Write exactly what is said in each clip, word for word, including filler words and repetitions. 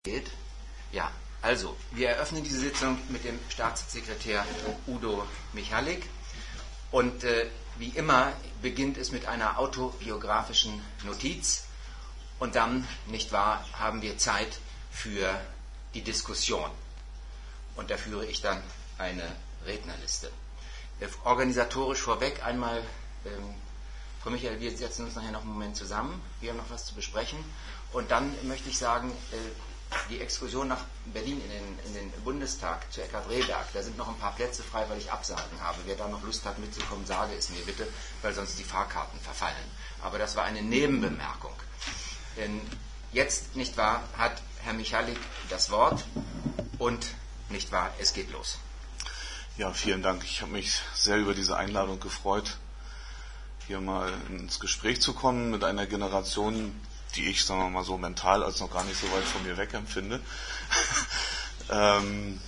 Geht. Ja, also, wir eröffnen diese Sitzung mit dem Staatssekretär Udo Michalik und äh, wie immer beginnt es mit einer autobiografischen Notiz und dann, nicht wahr, haben wir Zeit für die Diskussion und da führe ich dann eine Rednerliste. Äh, organisatorisch vorweg einmal, ähm, Frau Michael, wir setzen uns nachher noch einen Moment zusammen, wir haben noch was zu besprechen und dann möchte ich sagen, äh, die Exkursion nach Berlin in den, in den Bundestag zu Eckhard Rehberg, da sind noch ein paar Plätze frei, weil ich Absagen habe. Wer da noch Lust hat mitzukommen, sage es mir bitte, weil sonst die Fahrkarten verfallen. Aber das war eine Nebenbemerkung. Denn jetzt, nicht wahr, hat Herr Michalik das Wort und, nicht wahr, es geht los. Ja, vielen Dank. Ich habe mich sehr über diese Einladung gefreut, hier mal ins Gespräch zu kommen mit einer Generation, die ich, sagen wir mal so, mental als noch gar nicht so weit von mir weg empfinde. ähm,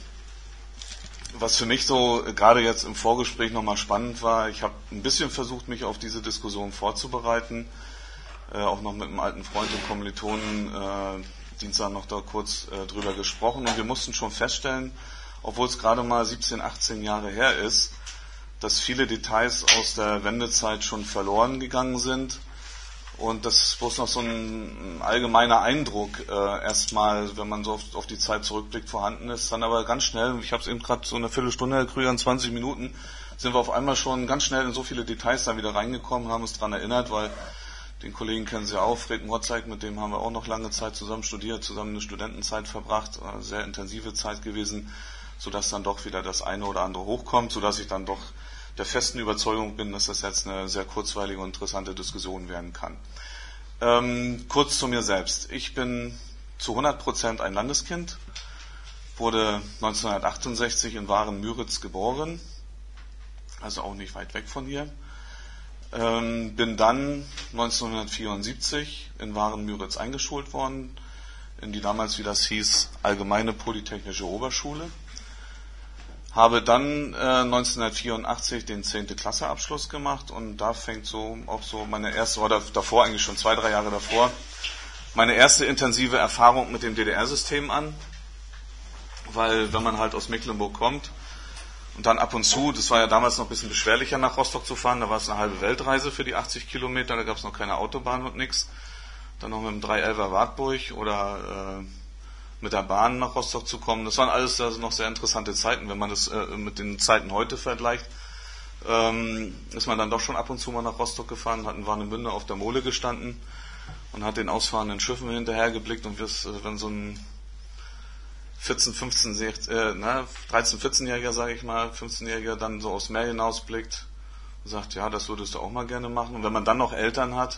was für mich so gerade jetzt im Vorgespräch nochmal spannend war, ich habe ein bisschen versucht, mich auf diese Diskussion vorzubereiten, äh, auch noch mit einem alten Freund und Kommilitonen äh, Dienstag noch da kurz äh, drüber gesprochen und wir mussten schon feststellen, obwohl es gerade mal siebzehn, achtzehn Jahre her ist, dass viele Details aus der Wendezeit schon verloren gegangen sind. Und das ist bloß noch so ein allgemeiner Eindruck, äh, erstmal, wenn man so auf, auf die Zeit zurückblickt, vorhanden ist. Dann aber ganz schnell, ich habe es eben gerade so eine Viertelstunde, Herr Krüger, in zwanzig Minuten, sind wir auf einmal schon ganz schnell in so viele Details dann wieder reingekommen, haben uns daran erinnert, weil den Kollegen kennen Sie auch, Fred Morzek, mit dem haben wir auch noch lange Zeit zusammen studiert, zusammen eine Studentenzeit verbracht, eine sehr intensive Zeit gewesen, sodass dann doch wieder das eine oder andere hochkommt, sodass ich dann doch der festen Überzeugung bin, dass das jetzt eine sehr kurzweilige und interessante Diskussion werden kann. Ähm, kurz zu mir selbst. Ich bin zu hundert Prozent ein Landeskind, wurde neunzehnhundertachtundsechzig in Waren-Müritz geboren, also auch nicht weit weg von hier. Ähm, bin dann neunzehnhundertvierundsiebzig in Waren-Müritz eingeschult worden, in die damals, wie das hieß, Allgemeine Polytechnische Oberschule. Habe dann äh, neunzehnhundertvierundachtzig den zehnte Klasse Abschluss gemacht und da fängt so auch so meine erste, oder davor eigentlich schon zwei, drei Jahre davor, meine erste intensive Erfahrung mit dem D D R-System an, weil wenn man halt aus Mecklenburg kommt und dann ab und zu, das war ja damals noch ein bisschen beschwerlicher nach Rostock zu fahren, da war es eine halbe Weltreise für die achtzig Kilometer, da gab es noch keine Autobahn und nichts, dann noch mit dem drei elfer Wartburg oder äh, mit der Bahn nach Rostock zu kommen. Das waren alles also noch sehr interessante Zeiten. Wenn man das äh, mit den Zeiten heute vergleicht, ähm, ist man dann doch schon ab und zu mal nach Rostock gefahren, hat in Warnemünde auf der Mole gestanden und hat den ausfahrenden Schiffen hinterhergeblickt und wenn so ein vierzehn, fünfzehn, äh, na, dreizehn, vierzehnjähriger, sage ich mal, fünfzehnjähriger dann so aufs Meer hinausblickt und sagt, ja, das würdest du auch mal gerne machen. Und wenn man dann noch Eltern hat,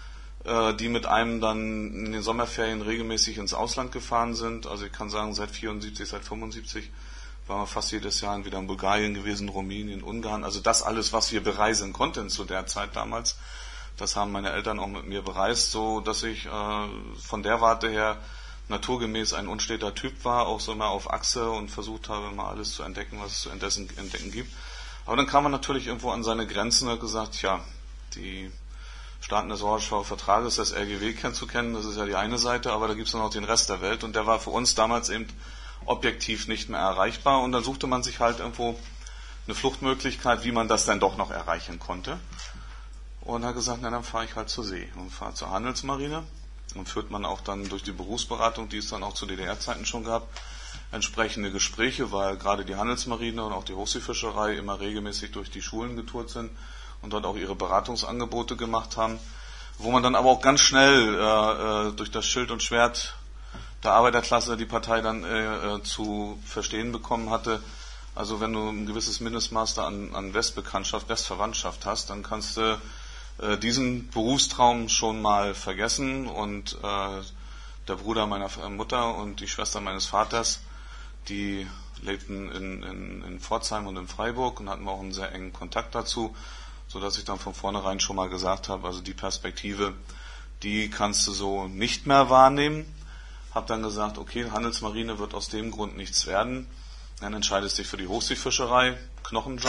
die mit einem dann in den Sommerferien regelmäßig ins Ausland gefahren sind. Also ich kann sagen, seit vierundsiebzig, seit fünfundsiebzig waren wir fast jedes Jahr entweder in Bulgarien gewesen, Rumänien, Ungarn. Also das alles, was wir bereisen konnten zu der Zeit damals, das haben meine Eltern auch mit mir bereist, so dass ich äh, von der Warte her naturgemäß ein unsteter Typ war, auch so immer auf Achse und versucht habe, mal alles zu entdecken, was es zu entdecken, entdecken gibt. Aber dann kam man natürlich irgendwo an seine Grenzen und hat gesagt, ja, die Staaten des Warschauer Vertrages, das L G W kennenzukennen, das ist ja die eine Seite, aber da gibt es noch den Rest der Welt und der war für uns damals eben objektiv nicht mehr erreichbar und dann suchte man sich halt irgendwo eine Fluchtmöglichkeit, wie man das dann doch noch erreichen konnte und hat gesagt, na dann fahre ich halt zur See und fahre zur Handelsmarine und führt man auch dann durch die Berufsberatung, die es dann auch zu D D R-Zeiten schon gab, entsprechende Gespräche, weil gerade die Handelsmarine und auch die Hochseefischerei immer regelmäßig durch die Schulen getourt sind und dort auch ihre Beratungsangebote gemacht haben, wo man dann aber auch ganz schnell äh, durch das Schild und Schwert der Arbeiterklasse die Partei dann äh, zu verstehen bekommen hatte. Also wenn du ein gewisses Mindestmaß an, an Westbekanntschaft, Westverwandtschaft hast, dann kannst du äh, diesen Berufstraum schon mal vergessen und äh, der Bruder meiner Mutter und die Schwester meines Vaters, die lebten in, in, in Pforzheim und in Freiburg und hatten auch einen sehr engen Kontakt dazu, so dass ich dann von vornherein schon mal gesagt habe, also die Perspektive, die kannst du so nicht mehr wahrnehmen. Habe dann gesagt, okay, Handelsmarine wird aus dem Grund nichts werden. Dann entscheidest du dich für die Hochseefischerei, Knochenjob.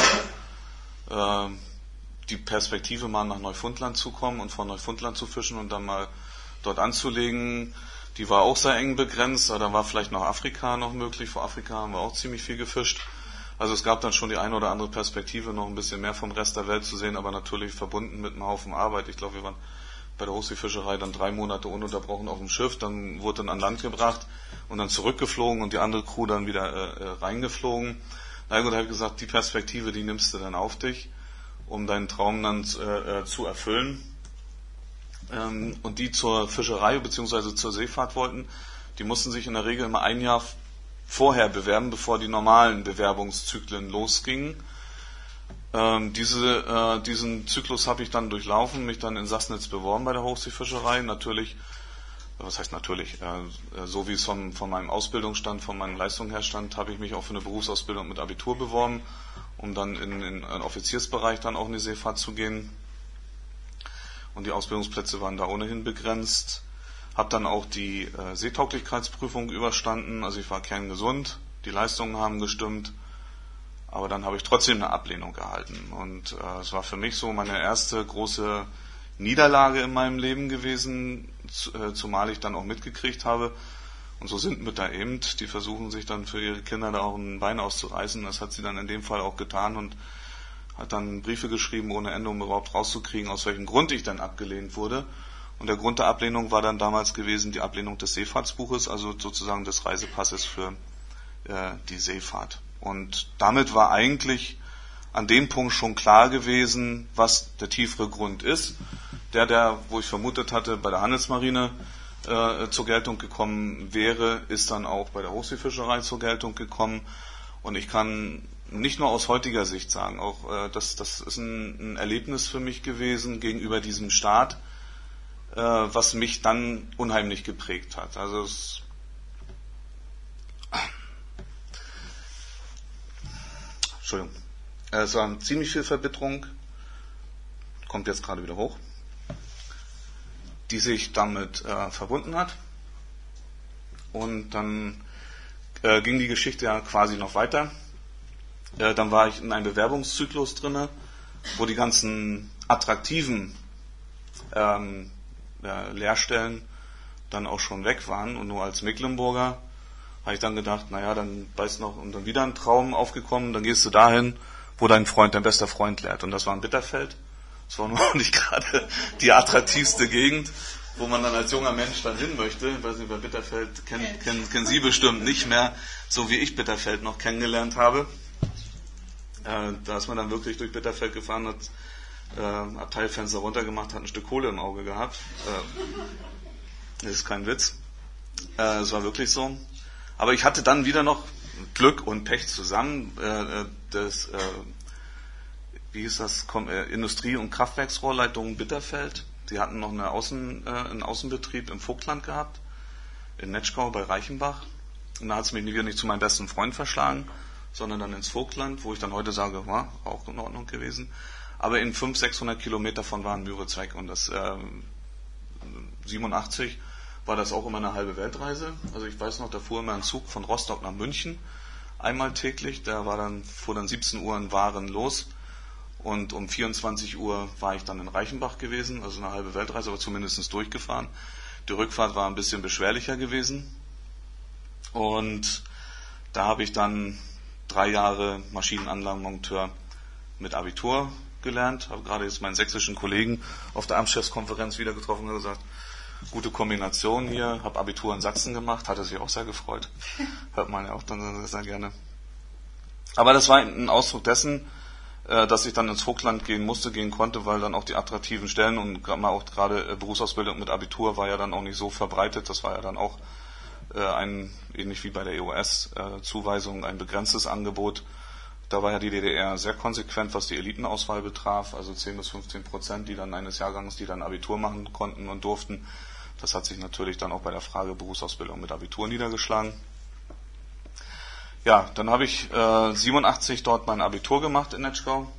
Äh, die Perspektive mal nach Neufundland zu kommen und von Neufundland zu fischen und dann mal dort anzulegen. Die war auch sehr eng begrenzt, da war vielleicht noch Afrika noch möglich. Vor Afrika haben wir auch ziemlich viel gefischt. Also es gab dann schon die eine oder andere Perspektive, noch ein bisschen mehr vom Rest der Welt zu sehen, aber natürlich verbunden mit einem Haufen Arbeit. Ich glaube, wir waren bei der Hochseefischerei dann drei Monate ununterbrochen auf dem Schiff, dann wurde dann an Land gebracht und dann zurückgeflogen und die andere Crew dann wieder äh, reingeflogen. Na gut, habe ich gesagt, die Perspektive, die nimmst du dann auf dich, um deinen Traum dann äh, zu erfüllen. Ähm, und die zur Fischerei bzw. zur Seefahrt wollten, die mussten sich in der Regel immer ein Jahr vorher bewerben, bevor die normalen Bewerbungszyklen losgingen. Ähm, diese, äh, diesen Zyklus habe ich dann durchlaufen, mich dann in Sassnitz beworben bei der Hochseefischerei. Natürlich, was heißt natürlich, äh, so wie es von, von meinem Ausbildungsstand, von meinen Leistungen her stand, habe ich mich auch für eine Berufsausbildung mit Abitur beworben, um dann in, in einen Offiziersbereich dann auch in die Seefahrt zu gehen. Und die Ausbildungsplätze waren da ohnehin begrenzt. Habe dann auch die äh, Seetauglichkeitsprüfung überstanden. Also ich war kerngesund, die Leistungen haben gestimmt, aber dann habe ich trotzdem eine Ablehnung erhalten. Und äh, es war für mich so meine erste große Niederlage in meinem Leben gewesen, zu, äh, zumal ich dann auch mitgekriegt habe, und so sind Mütter eben, die versuchen sich dann für ihre Kinder da auch ein Bein auszureißen. Das hat sie dann in dem Fall auch getan und hat dann Briefe geschrieben ohne Ende, um überhaupt rauszukriegen, aus welchem Grund ich dann abgelehnt wurde. Und der Grund der Ablehnung war dann damals gewesen die Ablehnung des Seefahrtsbuches, also sozusagen des Reisepasses für äh, die Seefahrt. Und damit war eigentlich an dem Punkt schon klar gewesen, was der tiefere Grund ist. Der, der, wo ich vermutet hatte, bei der Handelsmarine äh, zur Geltung gekommen wäre, ist dann auch bei der Hochseefischerei zur Geltung gekommen. Und ich kann nicht nur aus heutiger Sicht sagen, auch äh, das, das ist ein, ein Erlebnis für mich gewesen gegenüber diesem Staat, äh, was mich dann unheimlich geprägt hat. Also es Entschuldigung. Es war ziemlich viel Verbitterung, kommt jetzt gerade wieder hoch, die sich damit äh, verbunden hat. Und dann äh, ging die Geschichte ja quasi noch weiter. Äh, dann war ich in einem Bewerbungszyklus drinne, wo die ganzen attraktiven ähm, äh, Lehrstellen dann auch schon weg waren. Und nur als Mecklenburger habe ich dann gedacht, naja, dann beißt noch und dann wieder ein Traum aufgekommen, dann gehst du dahin, wo dein Freund, dein bester Freund lehrt. Und das war in Bitterfeld. Das war noch nicht gerade die attraktivste Gegend, wo man dann als junger Mensch dann hin möchte. Ich weiß nicht, bei Bitterfeld kennen, kennen, kennen Sie bestimmt nicht mehr, so wie ich Bitterfeld noch kennengelernt habe. Äh, da ist man dann wirklich durch Bitterfeld gefahren, hat äh, Abteilfenster runtergemacht, hat ein Stück Kohle im Auge gehabt. Äh, das ist kein Witz. Äh, es war wirklich so. Aber ich hatte dann wieder noch Glück und Pech zusammen. Äh, das, äh, wie hieß das? Kom- äh, Industrie- und Kraftwerksrohrleitung Bitterfeld. Die hatten noch eine Außen, äh, einen Außenbetrieb im Vogtland gehabt, in Netschkau bei Reichenbach. Und da hat es mich wieder nicht zu meinem besten Freund verschlagen, sondern dann ins Vogtland, wo ich dann heute sage, war auch in Ordnung gewesen. Aber in fünfhundert, sechshundert Kilometer von Waren-Müritz weg. Und das äh, siebenundachtzig war das auch immer eine halbe Weltreise. Also ich weiß noch, da fuhr immer ein Zug von Rostock nach München, einmal täglich. Da war dann, fuhr dann siebzehn Uhr in Waren los. Und um vierundzwanzig Uhr war ich dann in Reichenbach gewesen, also eine halbe Weltreise, aber zumindest durchgefahren. Die Rückfahrt war ein bisschen beschwerlicher gewesen. Und da habe ich dann drei Jahre Maschinenanlagenmonteur mit Abitur gelernt. Habe gerade jetzt meinen sächsischen Kollegen auf der Amtschefskonferenz wieder getroffen und gesagt, gute Kombination hier, habe Abitur in Sachsen gemacht, hat er sich auch sehr gefreut. Hört man ja auch dann sehr gerne. Aber das war ein Ausdruck dessen, dass ich dann ins Vogtland gehen musste, gehen konnte, weil dann auch die attraktiven Stellen und auch gerade Berufsausbildung mit Abitur war ja dann auch nicht so verbreitet. Das war ja dann auch ein, ähnlich wie bei der E O S-Zuweisung, ein begrenztes Angebot. Da war ja die D D R sehr konsequent, was die Elitenauswahl betraf, also zehn bis fünfzehn Prozent, die dann eines Jahrgangs, die dann Abitur machen konnten und durften. Das hat sich natürlich dann auch bei der Frage Berufsausbildung mit Abitur niedergeschlagen. Ja, dann habe ich äh, siebenundachtzig dort mein Abitur gemacht in Netschkau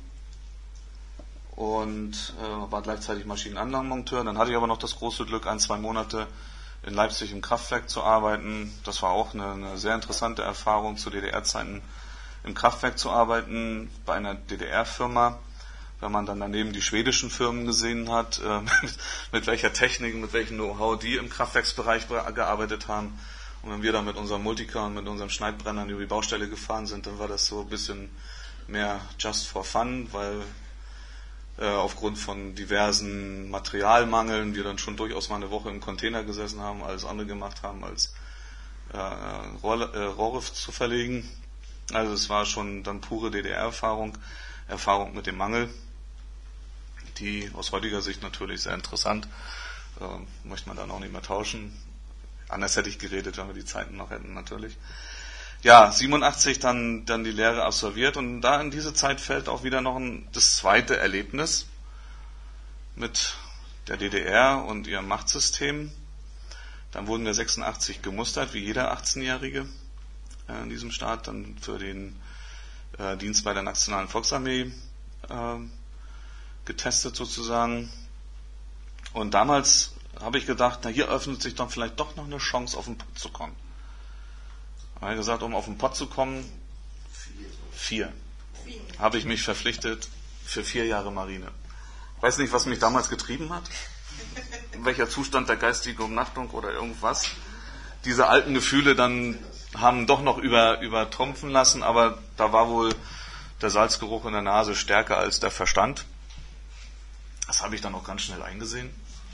und äh, war gleichzeitig Maschinenanlagenmonteur. Dann hatte ich aber noch das große Glück, ein, zwei Monate in Leipzig im Kraftwerk zu arbeiten. Das war auch eine, eine sehr interessante Erfahrung, zu D D R-Zeiten im Kraftwerk zu arbeiten, bei einer D D R-Firma, wenn man dann daneben die schwedischen Firmen gesehen hat, äh, mit, mit welcher Technik, mit welchem Know-how die im Kraftwerksbereich gearbeitet haben. Und wenn wir dann mit unserem Multicar und mit unserem Schneidbrenner über die Baustelle gefahren sind, dann war das so ein bisschen mehr just for fun, weil äh, aufgrund von diversen Materialmangeln wir dann schon durchaus mal eine Woche im Container gesessen haben, alles andere gemacht haben, als äh, Rohr, äh, Rohre zu verlegen. Also es war schon dann pure D D R-Erfahrung, Erfahrung mit dem Mangel, die aus heutiger Sicht natürlich sehr interessant, äh, möchte man dann auch nicht mehr tauschen. Anders hätte ich geredet, wenn wir die Zeiten noch hätten, natürlich. Ja, siebenundachtzig dann, dann die Lehre absolviert und da in diese Zeit fällt auch wieder noch ein, das zweite Erlebnis mit der D D R und ihrem Machtsystem. Dann wurden wir sechsundachtzig gemustert, wie jeder achtzehnjährige äh, in diesem Staat, dann für den äh, Dienst bei der Nationalen Volksarmee äh, getestet sozusagen. Und damals habe ich gedacht, na hier öffnet sich dann vielleicht doch noch eine Chance, auf den Pott zu kommen. Habe ich gesagt, um auf den Pott zu kommen, vier, habe ich mich verpflichtet für vier Jahre Marine. Ich weiß nicht, was mich damals getrieben hat, in welcher Zustand der geistigen Umnachtung oder irgendwas. Diese alten Gefühle dann haben doch noch über, übertrumpfen lassen, aber da war wohl der Salzgeruch in der Nase stärker als der Verstand. Das habe ich dann auch ganz schnell eingesehen.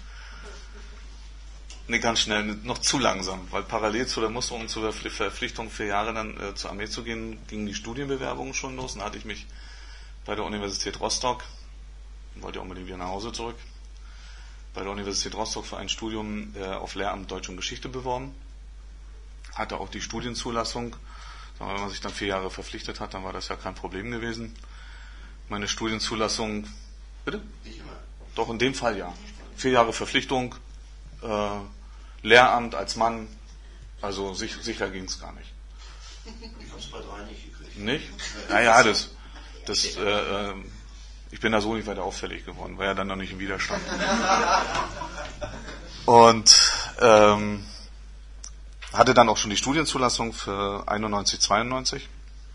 Nee, ganz schnell, noch zu langsam, weil parallel zu der Musterung und zur Verpflichtung, vier Jahre dann äh, zur Armee zu gehen, gingen die Studienbewerbungen schon los. Dann hatte ich mich bei der Universität Rostock, wollte unbedingt wieder nach Hause zurück, bei der Universität Rostock für ein Studium äh, auf Lehramt Deutsch und Geschichte beworben. Hatte auch die Studienzulassung. Wenn man sich dann vier Jahre verpflichtet hat, dann war das ja kein Problem gewesen. Meine Studienzulassung, bitte? Nicht immer. Doch, in dem Fall ja. Vier Jahre Verpflichtung, äh, Lehramt als Mann, also sich, sicher ging es gar nicht. Ich habe es bei drei nicht gekriegt. Nicht? Naja, das, das, äh, ich bin da so nicht weiter auffällig geworden, war ja dann noch nicht im Widerstand. Und ähm, hatte dann auch schon die Studienzulassung für einundneunzig, zweiundneunzig.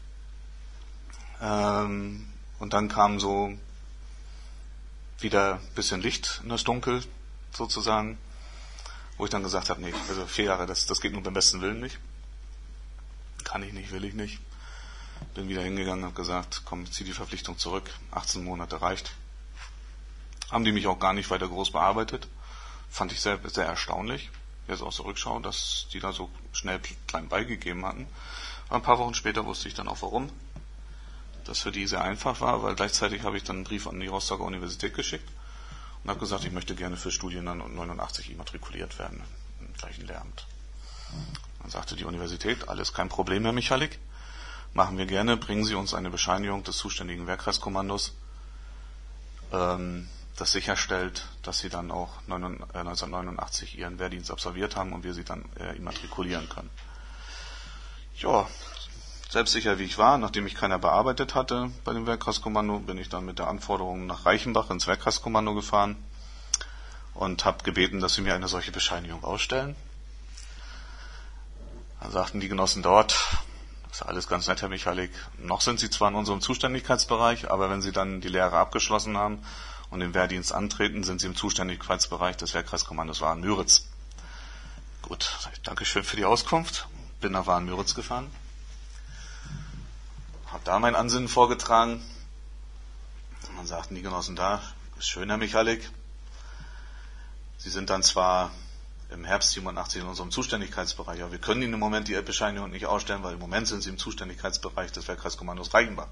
Ähm, und dann kam so wieder ein bisschen Licht in das Dunkel, sozusagen, wo ich dann gesagt habe, nee, also vier Jahre, das, das geht nur beim besten Willen nicht. Kann ich nicht, will ich nicht. Bin wieder hingegangen und habe gesagt, komm, zieh die Verpflichtung zurück, achtzehn Monate reicht. Haben die mich auch gar nicht weiter groß bearbeitet. Fand ich sehr, sehr erstaunlich, jetzt aus der Rückschau, dass die da so schnell klein beigegeben hatten. Aber ein paar Wochen später wusste ich dann auch warum. Das für die sehr einfach war, weil gleichzeitig habe ich dann einen Brief an die Rostocker Universität geschickt und habe gesagt, ich möchte gerne für Studien dann neunundachtzig immatrikuliert werden, im gleichen Lehramt. Dann sagte die Universität, alles kein Problem, Herr Michalik, machen wir gerne, bringen Sie uns eine Bescheinigung des zuständigen Wehrkreiskommandos, ähm, das sicherstellt, dass Sie dann auch neunzehnhundertneunundachtzig Ihren Wehrdienst absolviert haben und wir Sie dann äh, immatrikulieren können. Ja, selbstsicher wie ich war, nachdem ich keiner bearbeitet hatte bei dem Wehrkreiskommando, bin ich dann mit der Anforderung nach Reichenbach ins Wehrkreiskommando gefahren und habe gebeten, dass sie mir eine solche Bescheinigung ausstellen. Dann sagten die Genossen dort, das ist alles ganz nett, Herr Michalik, noch sind Sie zwar in unserem Zuständigkeitsbereich, aber wenn Sie dann die Lehre abgeschlossen haben und den Wehrdienst antreten, sind Sie im Zuständigkeitsbereich des Wehrkreiskommandos Waren-Müritz. Gut, Dankeschön für die Auskunft. Bin nach Waren-Müritz gefahren. Habe da mein Ansinnen vorgetragen. Und dann sagten die Genossen da, ist schön, Herr Michalik. Sie sind dann zwar im Herbst siebenundachtzig in unserem Zuständigkeitsbereich, aber wir können Ihnen im Moment die Bescheinigung nicht ausstellen, weil im Moment sind Sie im Zuständigkeitsbereich des Wehrkreiskommandos Reichenbach.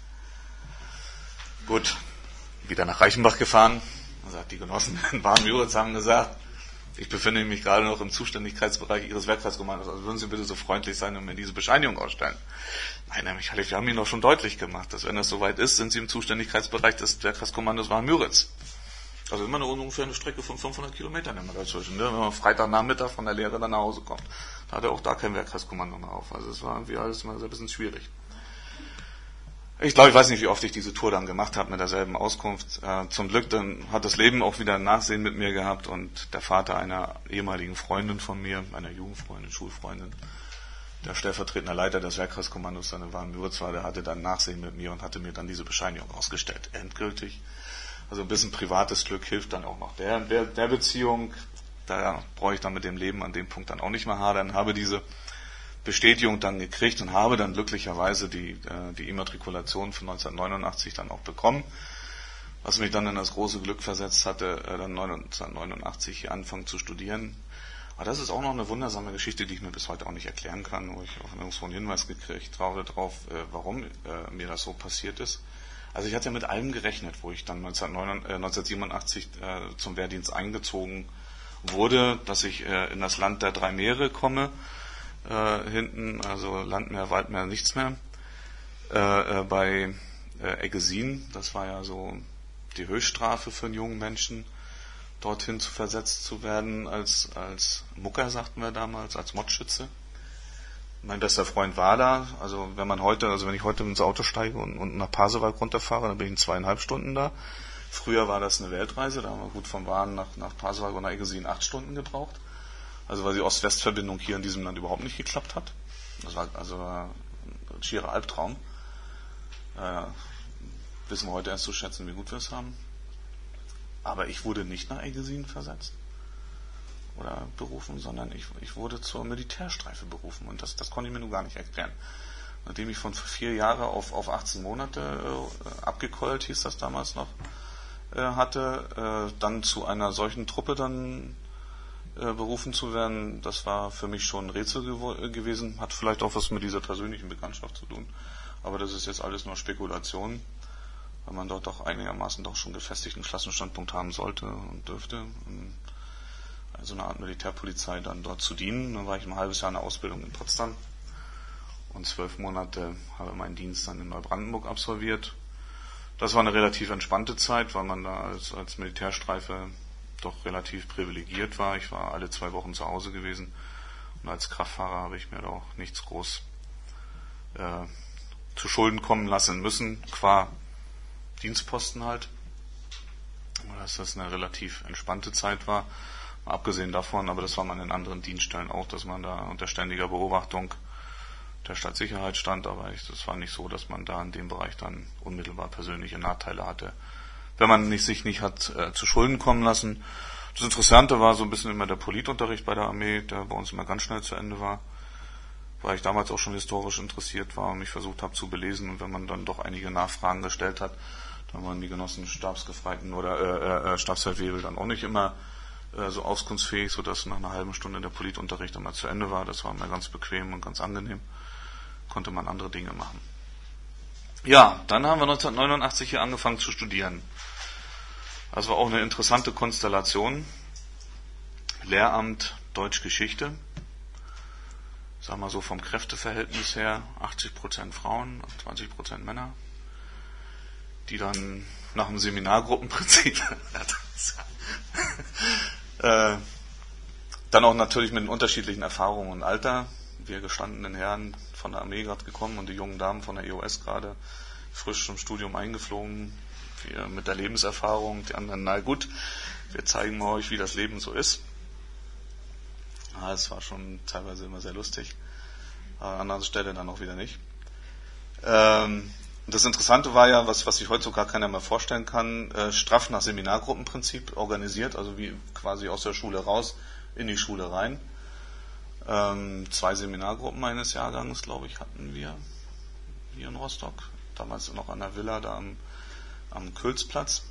Gut, wieder nach Reichenbach gefahren. Dann sagt die Genossen in Waren-Müritz haben gesagt, ich befinde mich gerade noch im Zuständigkeitsbereich Ihres Wehrkreiskommandos, also würden Sie bitte so freundlich sein und mir diese Bescheinigung ausstellen. Nein, Herr Michalik, wir haben Ihnen doch schon deutlich gemacht, dass wenn das soweit ist, sind Sie im Zuständigkeitsbereich des Wehrkreiskommandos Waren-Müritz. Also immer eine, ungefähr eine Strecke von fünfhundert Kilometern immer dazwischen, ne? Wenn man Freitagnachmittag von der Lehre dann nach Hause kommt. Da hat er auch da kein Wehrkreiskommando mehr auf. Also es war irgendwie alles mal so ein bisschen schwierig. Ich glaube, ich weiß nicht, wie oft ich diese Tour dann gemacht habe mit derselben Auskunft. Äh, zum Glück dann hat das Leben auch wieder ein Nachsehen mit mir gehabt und der Vater einer ehemaligen Freundin von mir, einer Jugendfreundin, Schulfreundin, der stellvertretende Leiter des Wehrkreiskommandos, der war in Würzwar, der hatte dann Nachsehen mit mir und hatte mir dann diese Bescheinigung ausgestellt, endgültig. Also ein bisschen privates Glück hilft dann auch noch der, der, der Beziehung. Da brauche ich dann mit dem Leben an dem Punkt dann auch nicht mehr hadern. Habe diese Bestätigung dann gekriegt und habe dann glücklicherweise die, die Immatrikulation für neunzehnhundertneunundachtzig dann auch bekommen. Was mich dann in das große Glück versetzt hatte, dann neunzehnhundertneunundachtzig hier anfangen zu studieren. Aber das ist auch noch eine wundersame Geschichte, die ich mir bis heute auch nicht erklären kann, wo ich auch nirgendwo einen Hinweis gekriegt habe darauf, warum mir das so passiert ist. Also ich hatte ja mit allem gerechnet, wo ich dann neunzehnhundertsiebenundachtzig zum Wehrdienst eingezogen wurde, dass ich in das Land der drei Meere komme, hinten, also Landmeer, Waldmeer, nichts mehr, bei Eggesin, das war ja so die Höchststrafe für einen jungen Menschen, dorthin zu versetzt zu werden als, als Mucker, sagten wir damals, als Mottschütze. Mein bester Freund war da, also wenn man heute, also wenn ich heute ins Auto steige und, und nach Pasewalk runterfahre, dann bin ich in zweieinhalb Stunden da. Früher war das eine Weltreise, da haben wir gut vom Waren nach, nach Pasewalk und nach Eggesin acht Stunden gebraucht. Also weil die Ost-West-Verbindung hier in diesem Land überhaupt nicht geklappt hat. Das war also ein schierer Albtraum. Äh, wissen wir heute erst zu schätzen, wie gut wir es haben. Aber ich wurde nicht nach Eggesin versetzt oder berufen, sondern ich, ich wurde zur Militärstreife berufen. Und das, das konnte ich mir nun gar nicht erklären. Nachdem ich von vier Jahre auf, auf achtzehn Monate äh, abgekeult, hieß das damals noch, äh, hatte, äh, dann zu einer solchen Truppe dann äh, berufen zu werden, das war für mich schon ein Rätsel gew- gewesen. Hat vielleicht auch was mit dieser persönlichen Bekanntschaft zu tun. Aber das ist jetzt alles nur Spekulation, weil man dort doch einigermaßen doch schon gefestigten Klassenstandpunkt haben sollte und dürfte. Also eine Art Militärpolizei dann dort zu dienen. Dann war ich ein halbes Jahr in der Ausbildung in Potsdam und zwölf Monate habe meinen Dienst dann in Neubrandenburg absolviert. Das war eine relativ entspannte Zeit, weil man da als, als Militärstreife doch relativ privilegiert war. Ich war alle zwei Wochen zu Hause gewesen und als Kraftfahrer habe ich mir da auch nichts groß äh, zu Schulden kommen lassen müssen, qua Dienstposten halt. Dass das eine relativ entspannte Zeit war. Abgesehen davon, aber das war man in anderen Dienststellen auch, dass man da unter ständiger Beobachtung der Stadtsicherheit stand, aber ich, das war nicht so, dass man da in dem Bereich dann unmittelbar persönliche Nachteile hatte, wenn man nicht, sich nicht hat äh, zu Schulden kommen lassen. Das Interessante war so ein bisschen immer der Politunterricht bei der Armee, der bei uns immer ganz schnell zu Ende war, weil ich damals auch schon historisch interessiert war und mich versucht habe zu belesen, und wenn man dann doch einige Nachfragen gestellt hat, dann waren die Genossen Stabsgefreiten oder äh, äh, Stabsfeldwebel dann auch nicht immer äh, so auskunftsfähig, sodass nach einer halben Stunde der Politunterricht einmal zu Ende war. Das war immer ganz bequem und ganz angenehm. Konnte man andere Dinge machen. Ja, dann haben wir neunzehnhundertneunundachtzig hier angefangen zu studieren. Das war auch eine interessante Konstellation. Lehramt Deutsch-Geschichte. Sagen wir so vom Kräfteverhältnis her, achtzig Prozent Frauen, zwanzig Prozent Männer, die dann nach dem Seminargruppenprinzip äh, dann auch natürlich mit den unterschiedlichen Erfahrungen und Alter. Wir gestandenen Herren von der Armee gerade gekommen und die jungen Damen von der E O S gerade frisch zum Studium eingeflogen, wir mit der Lebenserfahrung, die anderen, na gut, wir zeigen mal euch, wie das Leben so ist. Es war schon teilweise immer sehr lustig, aber an anderer Stelle dann auch wieder nicht. Ähm, das Interessante war ja, was, was sich heute so gar keiner mehr vorstellen kann, äh, straff nach Seminargruppenprinzip organisiert, also wie quasi aus der Schule raus in die Schule rein. Ähm, zwei Seminargruppen meines Jahrgangs, glaube ich, hatten wir hier in Rostock, damals noch an der Villa da am, am Kölzplatz.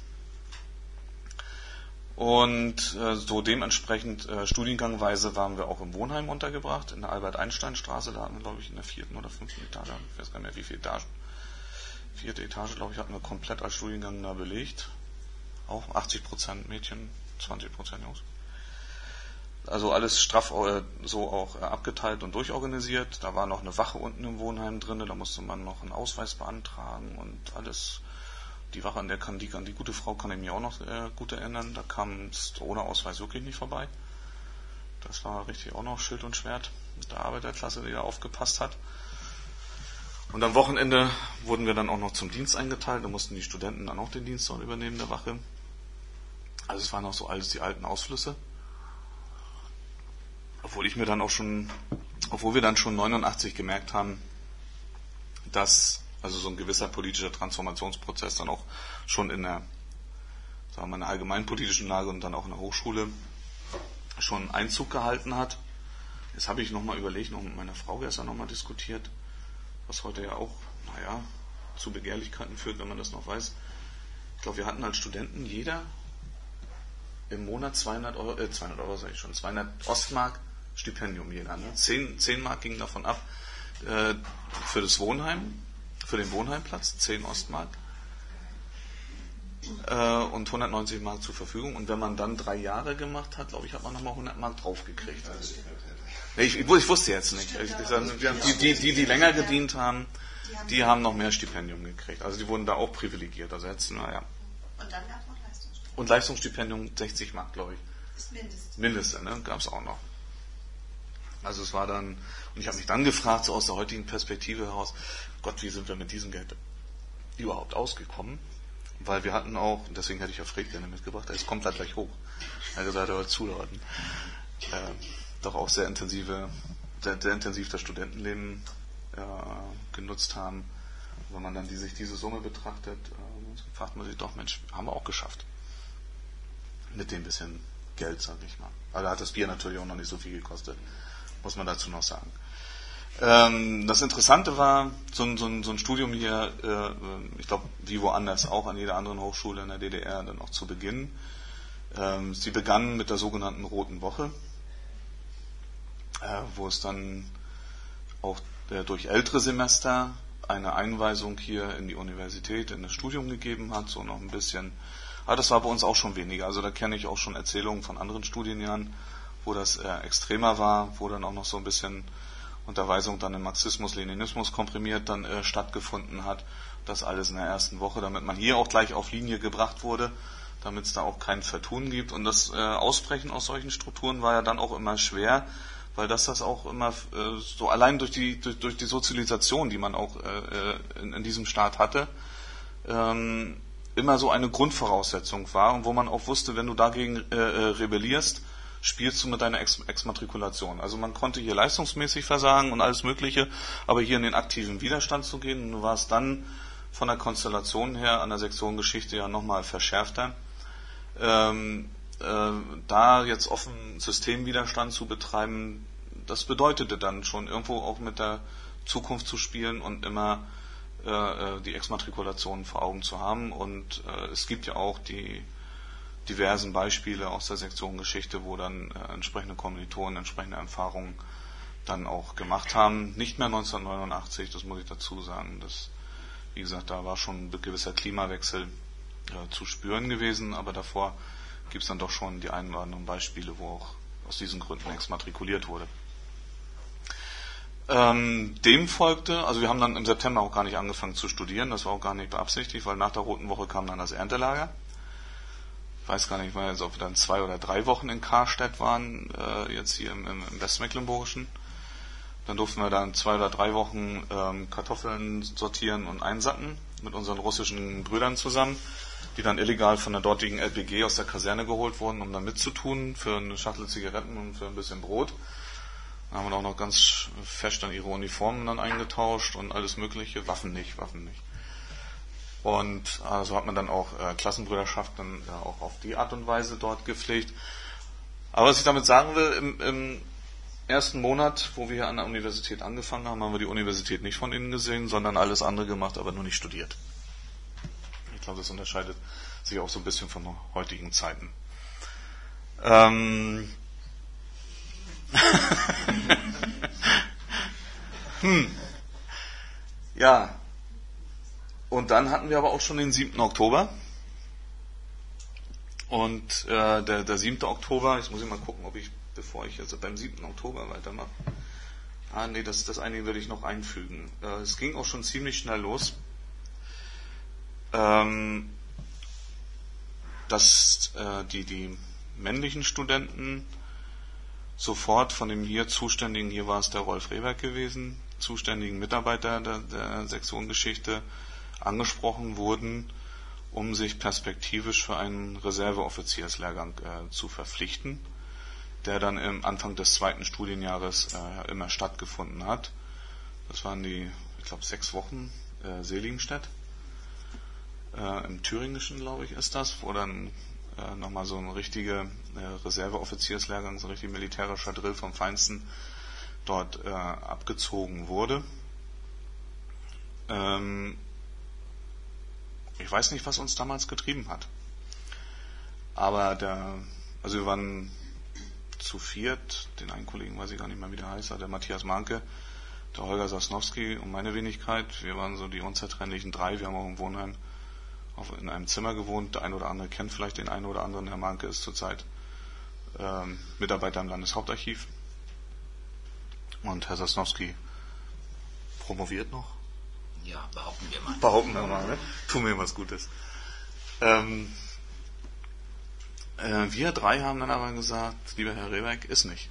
Und äh, so dementsprechend äh, studiengangweise waren wir auch im Wohnheim untergebracht, in der Albert-Einstein-Straße, da hatten wir, glaube ich, in der vierten oder fünften Etage, ich weiß gar nicht mehr, wie viele Etagen, vierte Etage, glaube ich, hatten wir komplett als Studiengang da belegt. Auch achtzig Prozent Mädchen, zwanzig Prozent Jungs. Also alles straff äh, so auch äh, abgeteilt und durchorganisiert. Da war noch eine Wache unten im Wohnheim drin, da musste man noch einen Ausweis beantragen und alles. Die Wache, an der kann die, an die gute Frau kann ich mich auch noch äh, gut erinnern. Da kam es ohne Ausweis wirklich nicht vorbei. Das war richtig auch noch Schild und Schwert mit der Arbeiterklasse, die da aufgepasst hat. Und am Wochenende wurden wir dann auch noch zum Dienst eingeteilt. Da mussten die Studenten dann auch den Dienst dort übernehmen, der Wache. Also es waren auch so alles die alten Ausflüsse. Obwohl ich mir dann auch schon obwohl wir dann schon neunundachtzig gemerkt haben, dass also so ein gewisser politischer Transformationsprozess dann auch schon in der, sagen wir mal, in der allgemeinpolitischen Lage und dann auch in der Hochschule schon Einzug gehalten hat. Jetzt habe ich nochmal überlegt, noch mit meiner Frau gestern nochmal diskutiert, was heute ja auch, naja, zu Begehrlichkeiten führt, wenn man das noch weiß. Ich glaube, wir hatten als Studenten jeder im Monat zweihundert Euro, äh, zweihundert Euro sage ich schon, zweihundert Ostmark Stipendium jeder. Ne? zehn, zehn Mark gingen davon ab äh, für das Wohnheim, für den Wohnheimplatz, zehn Ostmark äh, und hundertneunzig Mark zur Verfügung. Und wenn man dann drei Jahre gemacht hat, glaube ich, hat man nochmal hundert Mark draufgekriegt. Also, ich, ich wusste jetzt nicht. Die, die, die, die länger gedient haben, die haben noch mehr Stipendium gekriegt. Also die wurden da auch privilegiert. Also jetzt, naja. Und dann gab es noch Leistungsstipendium. Und Leistungsstipendium sechzig Mark, glaube ich. Das Mindeste. Mindeste, ne? Gab es auch noch. Also es war dann, und ich habe mich dann gefragt, so aus der heutigen Perspektive heraus, Gott, wie sind wir mit diesem Geld überhaupt ausgekommen? Weil wir hatten auch, und deswegen hätte ich ja Fred gerne mitgebracht, es kommt halt gleich hoch. Er hat gesagt, er zuhören. Äh, doch auch sehr intensive, sehr, sehr intensiv das Studentenleben äh, genutzt haben. Und wenn man dann die, sich diese Summe betrachtet, äh, fragt man sich doch, Mensch, haben wir auch geschafft. Mit dem bisschen Geld, sag ich mal. Aber da hat das Bier natürlich auch noch nicht so viel gekostet, muss man dazu noch sagen. Ähm, das Interessante war, so ein, so ein, so ein Studium hier, äh, ich glaube, wie woanders, auch an jeder anderen Hochschule in der D D R, dann auch zu Beginn. Ähm, sie begannen mit der sogenannten Roten Woche, äh, wo es dann auch äh, durch ältere Semester eine Einweisung hier in die Universität, in das Studium gegeben hat, so noch ein bisschen. Aber das war bei uns auch schon weniger. Also da kenne ich auch schon Erzählungen von anderen Studienjahren, wo das äh, extremer war, wo dann auch noch so ein bisschen Unterweisung dann in Marxismus, Leninismus komprimiert dann äh, stattgefunden hat. Das alles in der ersten Woche, damit man hier auch gleich auf Linie gebracht wurde, damit es da auch kein Vertun gibt. Und das äh, Ausbrechen aus solchen Strukturen war ja dann auch immer schwer, weil das das auch immer äh, so allein durch die durch, durch die Sozialisation, die man auch äh, in, in diesem Staat hatte, ähm, immer so eine Grundvoraussetzung war und wo man auch wusste, wenn du dagegen äh, rebellierst, spielst du mit deiner Ex- Exmatrikulation. Also man konnte hier leistungsmäßig versagen und alles Mögliche, aber hier in den aktiven Widerstand zu gehen, und du warst dann von der Konstellation her an der Sektion Geschichte ja nochmal verschärfter. Ähm, äh, da jetzt offen Systemwiderstand zu betreiben, das bedeutete dann schon irgendwo auch mit der Zukunft zu spielen und immer äh, die Exmatrikulation vor Augen zu haben. Und äh, es gibt ja auch die diversen Beispiele aus der Sektion Geschichte, wo dann äh, entsprechende Kommilitonen entsprechende Erfahrungen dann auch gemacht haben. Nicht mehr neunzehnhundertneunundachtzig, das muss ich dazu sagen. Das, wie gesagt, da war schon ein gewisser Klimawechsel äh, zu spüren gewesen, aber davor gibt es dann doch schon die ein oder anderen Beispiele, wo auch aus diesen Gründen exmatrikuliert wurde. Ähm, dem folgte, also wir haben dann im September auch gar nicht angefangen zu studieren, das war auch gar nicht beabsichtigt, weil nach der Roten Woche kam dann das Erntelager. Ich weiß gar nicht mehr, ob wir dann zwei oder drei Wochen in Karstedt waren, äh, jetzt hier im, im Westmecklenburgischen. Dann durften wir dann zwei oder drei Wochen ähm, Kartoffeln sortieren und einsacken mit unseren russischen Brüdern zusammen, die dann illegal von der dortigen L P G aus der Kaserne geholt wurden, um dann mitzutun für eine Schachtel Zigaretten und für ein bisschen Brot. Dann haben wir auch noch ganz fest dann ihre Uniformen dann eingetauscht und alles Mögliche. Waffen nicht, Waffen nicht. Und so also hat man dann auch äh, Klassenbrüderschaft dann ja, auch auf die Art und Weise dort gepflegt. Aber was ich damit sagen will, im, im ersten Monat, wo wir hier an der Universität angefangen haben, haben wir die Universität nicht von innen gesehen, sondern alles andere gemacht, aber nur nicht studiert. Ich glaube, das unterscheidet sich auch so ein bisschen von heutigen Zeiten. Ähm hm. Ja. Und dann hatten wir aber auch schon den siebten Oktober. Und äh, der, der siebte Oktober, jetzt muss ich mal gucken, ob ich, bevor ich jetzt beim siebten Oktober weitermache. Ah, nee, das, das eine will ich noch einfügen. Äh, es ging auch schon ziemlich schnell los, ähm, dass äh, die, die männlichen Studenten sofort von dem hier zuständigen, hier war es der Rolf Rehberg gewesen, zuständigen Mitarbeiter der, der Sektion Geschichte, angesprochen wurden, um sich perspektivisch für einen Reserveoffizierslehrgang äh, zu verpflichten. der dann im Anfang des zweiten Studienjahres äh, immer stattgefunden hat. Das waren die, ich glaube, sechs Wochen äh, Seligenstadt. Äh, Im Thüringischen, glaube ich, ist das, wo dann äh, nochmal so ein richtiger äh, Reserveoffizierslehrgang, so ein richtig militärischer Drill vom Feinsten dort äh, abgezogen wurde. Ähm, ich weiß nicht, was uns damals getrieben hat. Aber der, also wir waren zu viert, den einen Kollegen weiß ich gar nicht mehr, wie der heißt, der Matthias Mahnke, der Holger Sasnowski und meine Wenigkeit. Wir waren so die unzertrennlichen drei. Wir haben auch im Wohnheim auf, in einem Zimmer gewohnt. Der eine oder andere kennt vielleicht den einen oder anderen. Herr Mahnke ist zurzeit ähm, Mitarbeiter im Landeshauptarchiv. Und Herr Sasnowski promoviert noch. Ja, behaupten wir mal. Behaupten wir mal, ne? Tun wir was Gutes. Ähm, äh, wir drei haben dann aber gesagt, lieber Herr Rehberg, ist nicht.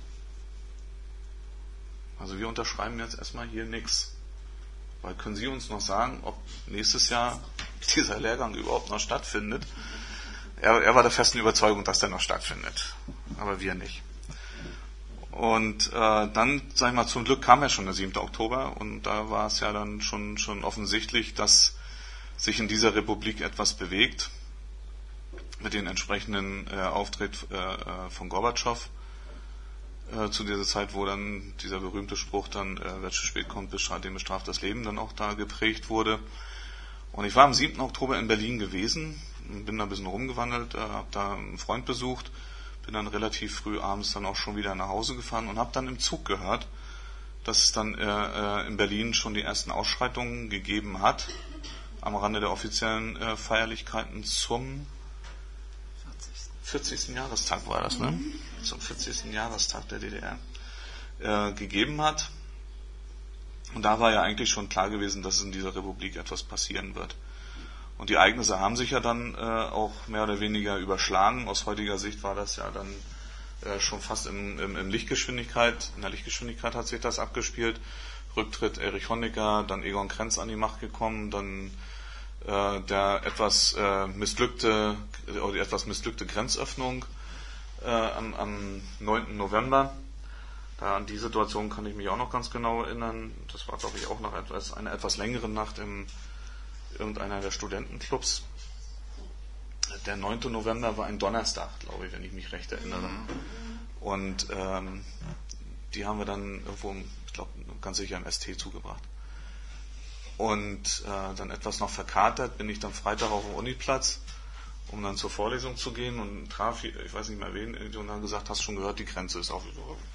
Also wir unterschreiben jetzt erstmal hier nichts. Weil können Sie uns noch sagen, ob nächstes Jahr dieser Lehrgang überhaupt noch stattfindet? Er, er war der festen Überzeugung, dass der noch stattfindet. Aber wir nicht. Und äh, dann, sag ich mal, zum Glück kam ja schon der siebte Oktober und da war es ja dann schon, schon offensichtlich, dass sich in dieser Republik etwas bewegt mit den entsprechenden äh, Auftritt äh, von Gorbatschow äh, zu dieser Zeit, wo dann dieser berühmte Spruch dann, äh, wer zu spät kommt, dem bestraft das Leben, dann auch da geprägt wurde. Und ich war am siebten Oktober in Berlin gewesen, bin da ein bisschen rumgewandelt, äh, habe da einen Freund besucht, bin dann relativ früh abends dann auch schon wieder nach Hause gefahren und habe dann im Zug gehört, dass es dann äh, in Berlin schon die ersten Ausschreitungen gegeben hat, am Rande der offiziellen äh, Feierlichkeiten zum vierzigsten Jahrestag war das, ne? Zum vierzigsten Jahrestag der D D R äh, gegeben hat. Und da war ja eigentlich schon klar gewesen, dass in dieser Republik etwas passieren wird. Und die Ereignisse haben sich ja dann äh, auch mehr oder weniger überschlagen. Aus heutiger Sicht war das ja dann äh, schon fast im, im, im Lichtgeschwindigkeit. In der Lichtgeschwindigkeit hat sich das abgespielt. Rücktritt Erich Honecker, dann Egon Krenz an die Macht gekommen, dann äh, der etwas äh, missglückte oder die etwas missglückte Grenzöffnung äh, am, am neunten November. Da an die Situation kann ich mich auch noch ganz genau erinnern. Das war, glaube ich, auch noch etwas, eine etwas längere Nacht im irgendeiner der Studentenclubs. Der neunte November war ein Donnerstag, glaube ich, wenn ich mich recht erinnere. Und ähm, die haben wir dann irgendwo, ich glaube, ganz sicher im S T zugebracht. Und äh, dann etwas noch verkatert bin ich dann Freitag auf dem Uniplatz, um dann zur Vorlesung zu gehen und traf, ich weiß nicht mehr wen, und dann gesagt, hast du schon gehört, die Grenze ist auf.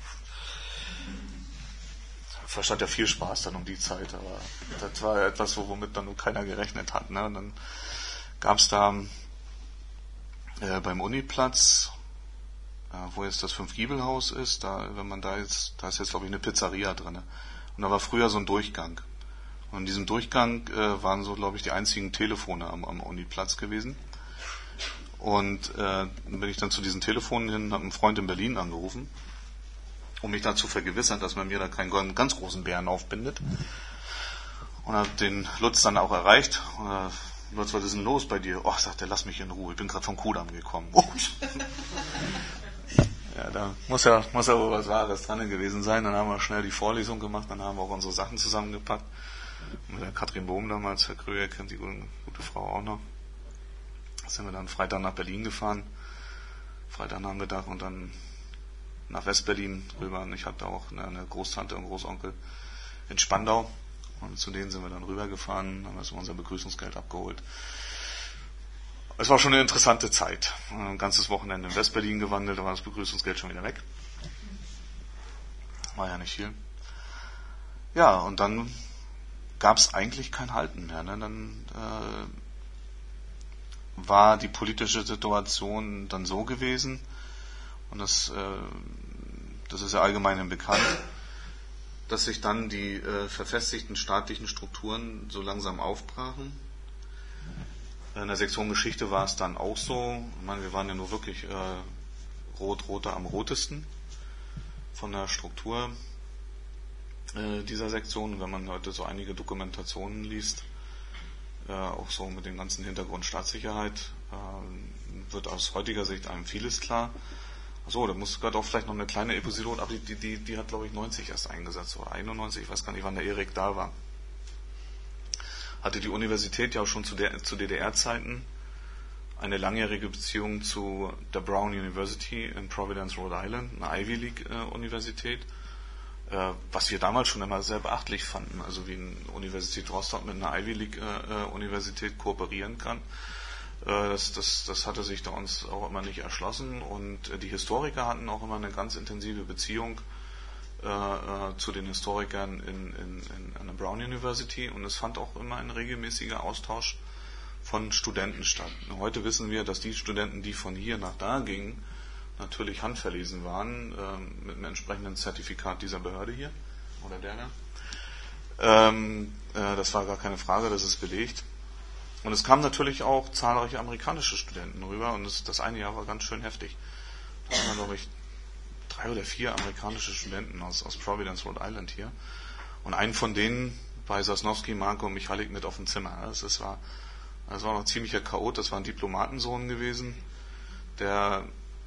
Verstand ja viel Spaß dann um die Zeit, aber das war etwas, womit dann keiner gerechnet hat. Ne? Und dann gab es da äh, beim Uniplatz, äh, wo jetzt das Fünf-Giebel-Haus ist, da, wenn man da jetzt, da ist jetzt glaube ich eine Pizzeria drin. Und da war früher so ein Durchgang. Und in diesem Durchgang äh, waren so, glaube ich, die einzigen Telefone am, am Uniplatz gewesen. Und äh, dann bin ich dann zu diesen Telefonen hin, habe einen Freund in Berlin angerufen, um mich da zu vergewissern, dass man mir da keinen ganz großen Bären aufbindet. Und habe den Lutz dann auch erreicht. Und, äh, Lutz, was ist denn los bei dir? Oh, sagt er, lass mich in Ruhe, ich bin gerade vom Kudamm gekommen. Oh. Ja, da muss ja, muss ja wohl was Wahres dran gewesen sein. Dann haben wir schnell die Vorlesung gemacht, dann haben wir auch unsere Sachen zusammengepackt. Mit der Katrin Bohm damals, Herr Kröger kennt die gute, gute Frau auch noch. Da sind wir dann Freitag nach Berlin gefahren. Freitagnachmittag und dann nach Westberlin rüber. Und ich hatte auch eine Großtante und Großonkel in Spandau. Und zu denen sind wir dann rübergefahren, haben uns unser Begrüßungsgeld abgeholt. Es war schon eine interessante Zeit. Ein ganzes Wochenende in Westberlin gewandelt, da war das Begrüßungsgeld schon wieder weg. War ja nicht viel. Ja, und dann gab es eigentlich kein Halten mehr. Ne? Dann äh, war die politische Situation dann so gewesen, und das, äh, das ist ja allgemein bekannt, dass sich dann die äh, verfestigten staatlichen Strukturen so langsam aufbrachen. In der Sektion Geschichte war es dann auch so. Ich meine, wir waren ja nur wirklich äh, rot-roter am rotesten von der Struktur äh, dieser Sektion. Wenn man heute so einige Dokumentationen liest, äh, auch so mit dem ganzen Hintergrund Staatssicherheit, äh, wird aus heutiger Sicht einem vieles klar. Achso, da muss gerade auch vielleicht noch eine kleine Episode, aber die, die, die hat, glaube ich, neunzig erst eingesetzt oder einundneunzig, ich weiß gar nicht, wann der Erik da war. Hatte die Universität ja auch schon zu, der, zu D D R-Zeiten eine langjährige Beziehung zu der Brown University in Providence, Rhode Island, eine Ivy League-Universität, äh, was wir damals schon immer sehr beachtlich fanden, also wie eine Universität Rostock mit einer Ivy League-Universität äh, kooperieren kann. Äh, das, das, das hatte sich da uns auch immer nicht erschlossen, und äh, die Historiker hatten auch immer eine ganz intensive Beziehung äh, äh, zu den Historikern in, in, in, an der Brown University, und es fand auch immer ein regelmäßiger Austausch von Studenten statt. Heute wissen wir, dass die Studenten, die von hier nach da gingen, natürlich handverlesen waren, äh, mit einem entsprechenden Zertifikat dieser Behörde hier, oder der da. Ähm, äh, das war gar keine Frage, das ist belegt. Und es kamen natürlich auch zahlreiche amerikanische Studenten rüber, und das, das eine Jahr war ganz schön heftig. Da waren, glaube ich, drei oder vier amerikanische Studenten aus, aus Providence, Rhode Island hier. Und einen von denen bei Sosnowski, Marko und Michalik mit auf dem Zimmer. Das, das war Das war noch ein ziemlicher Chaot, das war ein Diplomatensohn gewesen, der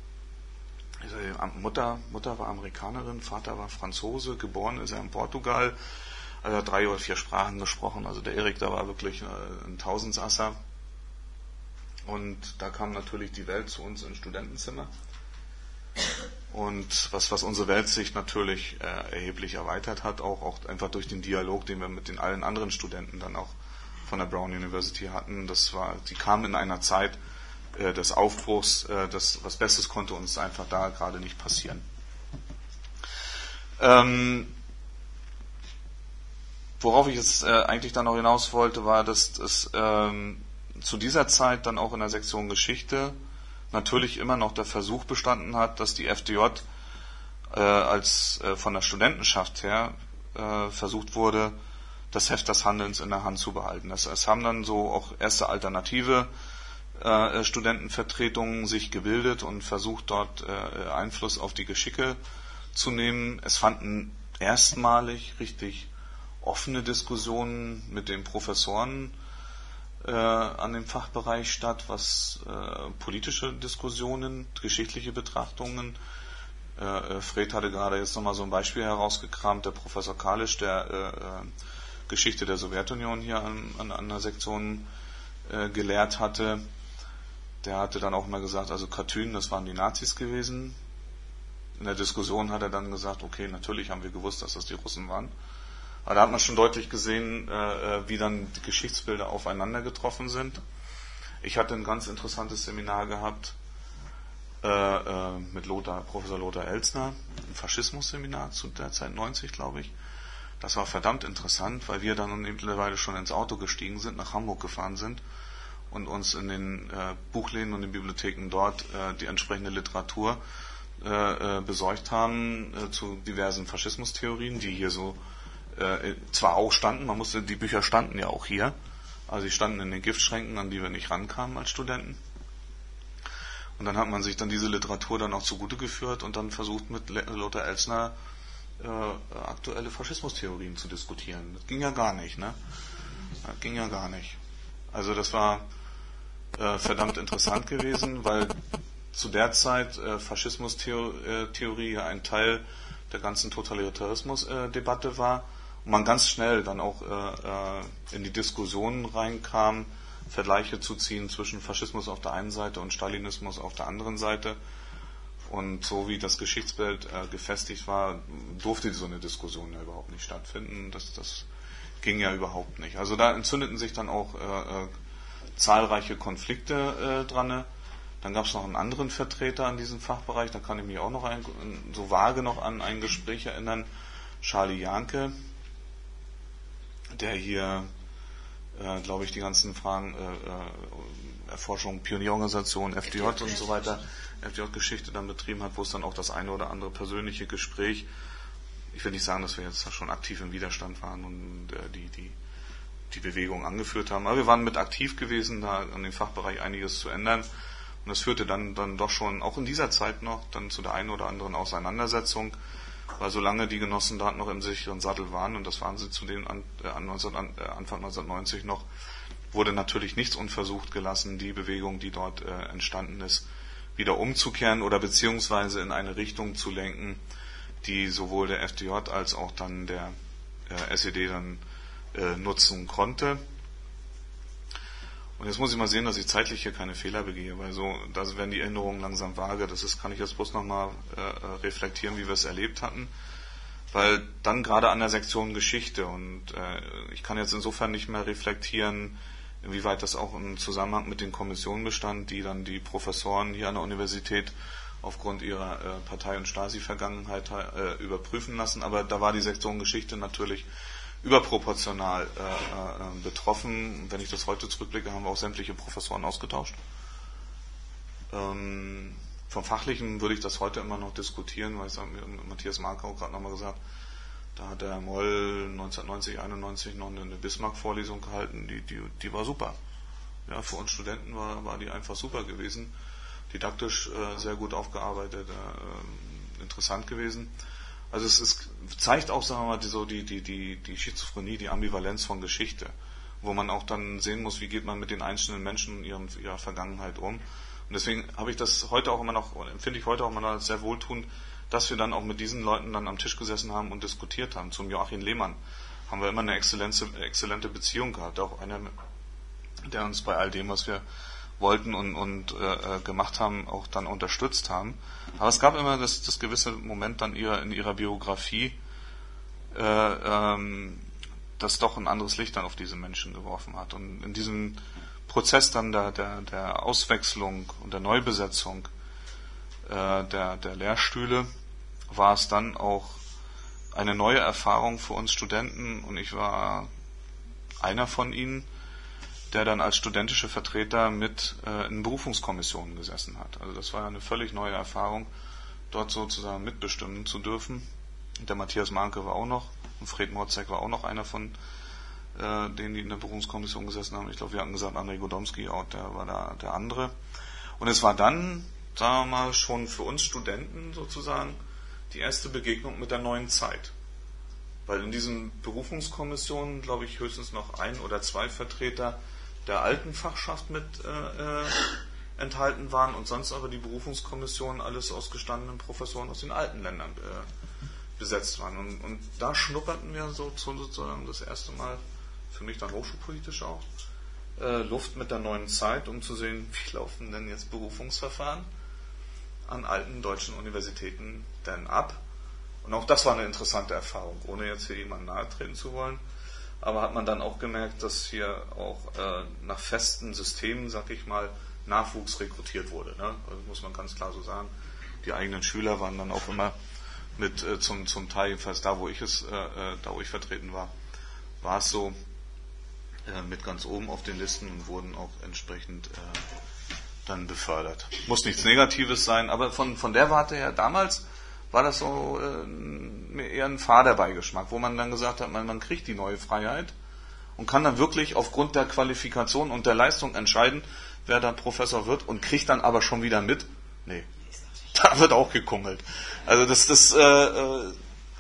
Mutter, Mutter war Amerikanerin, Vater war Franzose, geboren ist er in Portugal, also er hat drei oder vier Sprachen gesprochen, also der Erik, da war wirklich ein Tausendsasser, und da kam natürlich die Welt zu uns ins Studentenzimmer, und was, was unsere Weltsicht natürlich äh, erheblich erweitert hat, auch, auch einfach durch den Dialog, den wir mit den allen anderen Studenten dann auch von der Brown University hatten. Das war, die kamen in einer Zeit äh, des Aufbruchs, äh, das, was Besseres konnte uns einfach da gerade nicht passieren. Ähm, worauf ich jetzt äh, eigentlich dann noch hinaus wollte, war, dass es ähm, zu dieser Zeit dann auch in der Sektion Geschichte natürlich immer noch der Versuch bestanden hat, dass die F D J äh, als äh, von der Studentenschaft her äh, versucht wurde, das Heft des Handelns in der Hand zu behalten. Es, es haben dann so auch erste alternative äh, Studentenvertretungen sich gebildet und versucht, dort äh, Einfluss auf die Geschicke zu nehmen. Es fanden erstmalig richtig offene Diskussionen mit den Professoren äh, an dem Fachbereich statt, was äh, politische Diskussionen, geschichtliche Betrachtungen. Äh, Fred hatte gerade jetzt nochmal so ein Beispiel herausgekramt, der Professor Kalisch, der äh, Geschichte der Sowjetunion hier an, an, an der Sektion äh, gelehrt hatte. Der hatte dann auch mal gesagt, also Katyn, das waren die Nazis gewesen. In der Diskussion hat er dann gesagt, okay, natürlich haben wir gewusst, dass das die Russen waren. Aber da hat man schon deutlich gesehen, äh, wie dann die Geschichtsbilder aufeinander getroffen sind. Ich hatte ein ganz interessantes Seminar gehabt äh, äh, mit Lothar, Professor Lothar Elsner, ein Faschismus-Seminar zu der Zeit neunzig, glaube ich. Das war verdammt interessant, weil wir dann mittlerweile schon ins Auto gestiegen sind, nach Hamburg gefahren sind und uns in den äh, Buchläden und den Bibliotheken dort äh, die entsprechende Literatur äh, äh, besorgt haben äh, zu diversen Faschismustheorien, die hier so äh, zwar auch standen, man musste, die Bücher standen ja auch hier, also die standen in den Giftschränken, an die wir nicht rankamen als Studenten. Und dann hat man sich dann diese Literatur dann auch zugute geführt und dann versucht mit Lothar Elsner Äh, aktuelle Faschismustheorien zu diskutieren. Das ging ja gar nicht, ne? Das ging ja gar nicht. Also das war äh, verdammt interessant gewesen, weil zu der Zeit äh, Faschismustheorie ja ein Teil der ganzen Totalitarismus-Debatte war und man ganz schnell dann auch äh, in die Diskussionen reinkam, Vergleiche zu ziehen zwischen Faschismus auf der einen Seite und Stalinismus auf der anderen Seite. Und so wie das Geschichtsbild äh, gefestigt war, durfte so eine Diskussion ja überhaupt nicht stattfinden. Das, das ging ja überhaupt nicht. Also da entzündeten sich dann auch äh, äh, zahlreiche Konflikte äh, dran. Dann gab es noch einen anderen Vertreter an diesem Fachbereich, da kann ich mich auch noch ein, so vage noch an ein Gespräch erinnern, Charlie Janke, der hier, äh, glaube ich, die ganzen Fragen äh, Erforschung, Pionierorganisation, F D J und so weiter, F D J-Geschichte dann betrieben hat, wo es dann auch das eine oder andere persönliche Gespräch, ich will nicht sagen, dass wir jetzt schon aktiv im Widerstand waren und äh, die, die, die Bewegung angeführt haben, aber wir waren mit aktiv gewesen, da an dem Fachbereich einiges zu ändern und das führte dann, dann doch schon, auch in dieser Zeit noch, dann zu der einen oder anderen Auseinandersetzung, weil solange die Genossen da noch im sicheren Sattel waren, und das waren sie zu den an, äh, an neunzehn, an, äh, Anfang neunzehnhundertneunzig noch, wurde natürlich nichts unversucht gelassen, die Bewegung, die dort äh, entstanden ist, wieder umzukehren oder beziehungsweise in eine Richtung zu lenken, die sowohl der F D J als auch dann der äh, S E D dann äh, nutzen konnte. Und jetzt muss ich mal sehen, dass ich zeitlich hier keine Fehler begehe, weil so, da werden die Erinnerungen langsam vage. Das ist, kann ich jetzt bloß nochmal äh, reflektieren, wie wir es erlebt hatten. Weil dann gerade an der Sektion Geschichte, und äh, ich kann jetzt insofern nicht mehr reflektieren, inwieweit das auch im Zusammenhang mit den Kommissionen bestand, die dann die Professoren hier an der Universität aufgrund ihrer äh, Partei- und Stasi-Vergangenheit äh, überprüfen lassen. Aber da war die Sektion Geschichte natürlich überproportional äh, äh, betroffen. Wenn ich das heute zurückblicke, haben wir auch sämtliche Professoren ausgetauscht. Ähm, vom Fachlichen würde ich das heute immer noch diskutieren, weil ich sage, Matthias Mark auch gerade nochmal gesagt, da hat der Herr Moll neunzehnhundertneunzig, einundneunzig noch eine Bismarck-Vorlesung gehalten, die, die, die war super. Ja, für uns Studenten war, war die einfach super gewesen. Didaktisch äh, sehr gut aufgearbeitet, äh, interessant gewesen. Also es, es zeigt auch, sagen wir mal, die, so die, die, die, die Schizophrenie, die Ambivalenz von Geschichte, wo man auch dann sehen muss, wie geht man mit den einzelnen Menschen in ihrem, ihrer Vergangenheit um. Und deswegen habe ich das heute auch immer noch, empfinde ich heute auch immer noch als sehr wohltuend, dass wir dann auch mit diesen Leuten dann am Tisch gesessen haben und diskutiert haben. Zum Joachim Lehmann haben wir immer eine exzellente, exzellente Beziehung gehabt, auch einer, der uns bei all dem, was wir wollten und, und äh, gemacht haben, auch dann unterstützt haben. Aber es gab immer das, das gewisse Moment dann ihrer, in ihrer Biografie, äh, ähm, das doch ein anderes Licht dann auf diese Menschen geworfen hat. Und in diesem Prozess dann der, der, der Auswechslung und der Neubesetzung äh, der, der Lehrstühle war es dann auch eine neue Erfahrung für uns Studenten, und ich war einer von ihnen, der dann als studentische Vertreter mit äh, in Berufungskommissionen gesessen hat. Also das war eine völlig neue Erfahrung, dort sozusagen mitbestimmen zu dürfen. Der Matthias Mahnke war auch noch, und Fred Morzek war auch noch einer von äh, denen, die in der Berufungskommission gesessen haben. Ich glaube, wir hatten gesagt, André Godomski, auch der war da der andere. Und es war dann, sagen wir mal, schon für uns Studenten sozusagen die erste Begegnung mit der neuen Zeit. Weil in diesen Berufungskommissionen, glaube ich, höchstens noch ein oder zwei Vertreter der alten Fachschaft mit äh, äh, enthalten waren, und sonst aber die Berufungskommission alles aus gestandenen Professoren aus den alten Ländern äh, besetzt waren. Und, und da schnupperten wir so, sozusagen das erste Mal, für mich dann hochschulpolitisch auch, äh, Luft mit der neuen Zeit, um zu sehen, wie laufen denn jetzt Berufungsverfahren an alten deutschen Universitäten denn ab. Und auch das war eine interessante Erfahrung, ohne jetzt hier jemandem nahe treten zu wollen. Aber hat man dann auch gemerkt, dass hier auch äh, nach festen Systemen, sag ich mal, Nachwuchs rekrutiert wurde. Ne? Also muss man ganz klar so sagen. Die eigenen Schüler waren dann auch immer mit äh, zum, zum Teil, jedenfalls da, wo ich es, äh, da wo ich vertreten war, war es so äh, mit ganz oben auf den Listen und wurden auch entsprechend äh, dann befördert. Muss nichts Negatives sein, aber von, von der Warte her damals war das so äh, eher ein fader Beigeschmack, wo man dann gesagt hat, man, man kriegt die neue Freiheit und kann dann wirklich aufgrund der Qualifikation und der Leistung entscheiden, wer dann Professor wird, und kriegt dann aber schon wieder mit, nee, da wird auch gekummelt. Also das, das äh,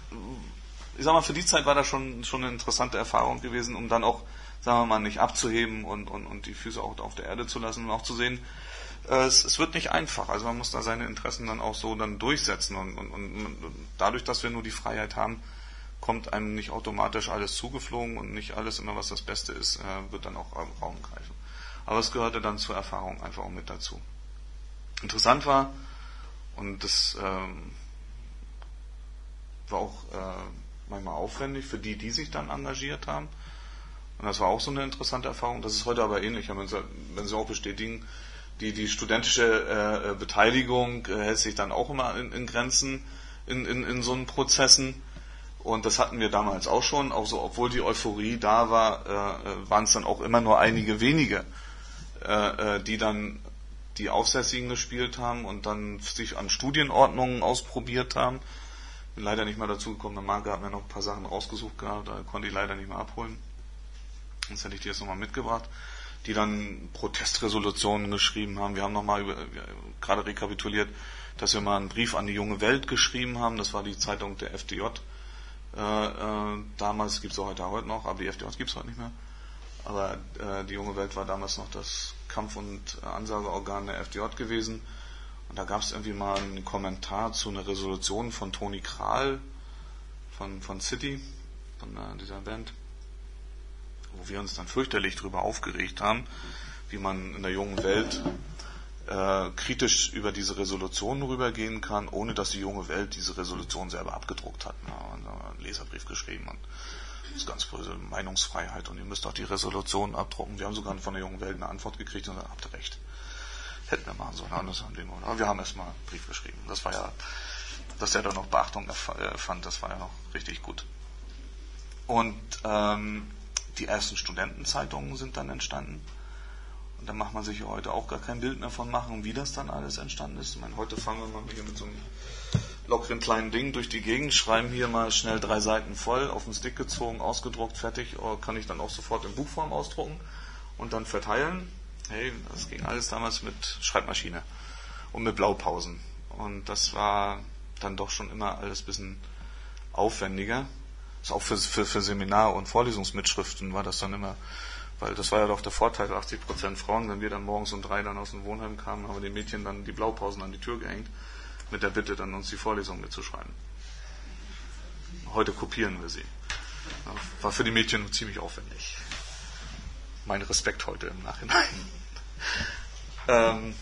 ich sag mal, für die Zeit war das schon, schon eine interessante Erfahrung gewesen, um dann auch, sagen wir mal, nicht abzuheben und, und, und die Füße auch auf der Erde zu lassen und auch zu sehen, Es, es wird nicht einfach, also man muss da seine Interessen dann auch so dann durchsetzen, und, und, und dadurch, dass wir nur die Freiheit haben, kommt einem nicht automatisch alles zugeflogen, und nicht alles immer, was das Beste ist, äh, wird dann auch Raum greifen. Aber es gehörte dann zur Erfahrung einfach auch mit dazu. Interessant war, und das ähm, war auch äh, manchmal aufwendig für die, die sich dann engagiert haben, und das war auch so eine interessante Erfahrung. Das ist heute aber ähnlich, wenn Sie, wenn Sie auch bestätigen, Die, die studentische äh, Beteiligung äh, hält sich dann auch immer in, in Grenzen in, in, in so einen Prozessen. Und das hatten wir damals auch schon. Auch so, obwohl die Euphorie da war, äh, waren es dann auch immer nur einige wenige, äh, die dann die Aufsässigen gespielt haben und dann sich an Studienordnungen ausprobiert haben. Bin leider nicht mehr dazu gekommen. Der Marke hat mir noch ein paar Sachen rausgesucht gehabt. Da konnte ich leider nicht mehr abholen. Sonst hätte ich die jetzt nochmal mitgebracht. Die dann Protestresolutionen geschrieben haben. Wir haben nochmal gerade rekapituliert, dass wir mal einen Brief an die Junge Welt geschrieben haben. Das war die Zeitung der F D J. Äh, äh, damals, gibt es auch heute, heute noch, aber die F D J gibt es heute nicht mehr. Aber äh, die Junge Welt war damals noch das Kampf- und Ansageorgan der F D J gewesen. Und da gab es irgendwie mal einen Kommentar zu einer Resolution von Toni Kral von, von City, von äh, dieser Band, wo wir uns dann fürchterlich darüber aufgeregt haben, wie man in der jungen Welt äh, kritisch über diese Resolution rübergehen kann, ohne dass die junge Welt diese Resolution selber abgedruckt hat. Ja, und da einen Leserbrief geschrieben und das ist ganz böse Meinungsfreiheit und ihr müsst auch die Resolution abdrucken. Wir haben sogar von der jungen Welt eine Antwort gekriegt und gesagt, habt ihr recht. Hätten wir machen sollen, anders haben wir nur. Aber wir haben erstmal einen Brief geschrieben. Das war ja, dass der da noch Beachtung fand, das war ja noch richtig gut. Und ähm, die ersten Studentenzeitungen sind dann entstanden. Und da macht man sich ja heute auch gar kein Bild mehr von machen, wie das dann alles entstanden ist. Ich meine, heute fangen wir mal hier mit so einem lockeren kleinen Ding durch die Gegend, schreiben hier mal schnell drei Seiten voll, auf den Stick gezogen, ausgedruckt, fertig, kann ich dann auch sofort in Buchform ausdrucken und dann verteilen. Hey, das ging alles damals mit Schreibmaschine und mit Blaupausen. Und das war dann doch schon immer alles ein bisschen aufwendiger. Das ist auch für, für, für Seminar- und Vorlesungsmitschriften war das dann immer, weil das war ja doch der Vorteil, achtzig Prozent Frauen, wenn wir dann morgens um drei dann aus dem Wohnheim kamen, haben wir den Mädchen dann die Blaupausen an die Tür gehängt, mit der Bitte dann uns die Vorlesung mitzuschreiben. Heute kopieren wir sie. War für die Mädchen ziemlich aufwendig. Mein Respekt heute im Nachhinein. Ähm,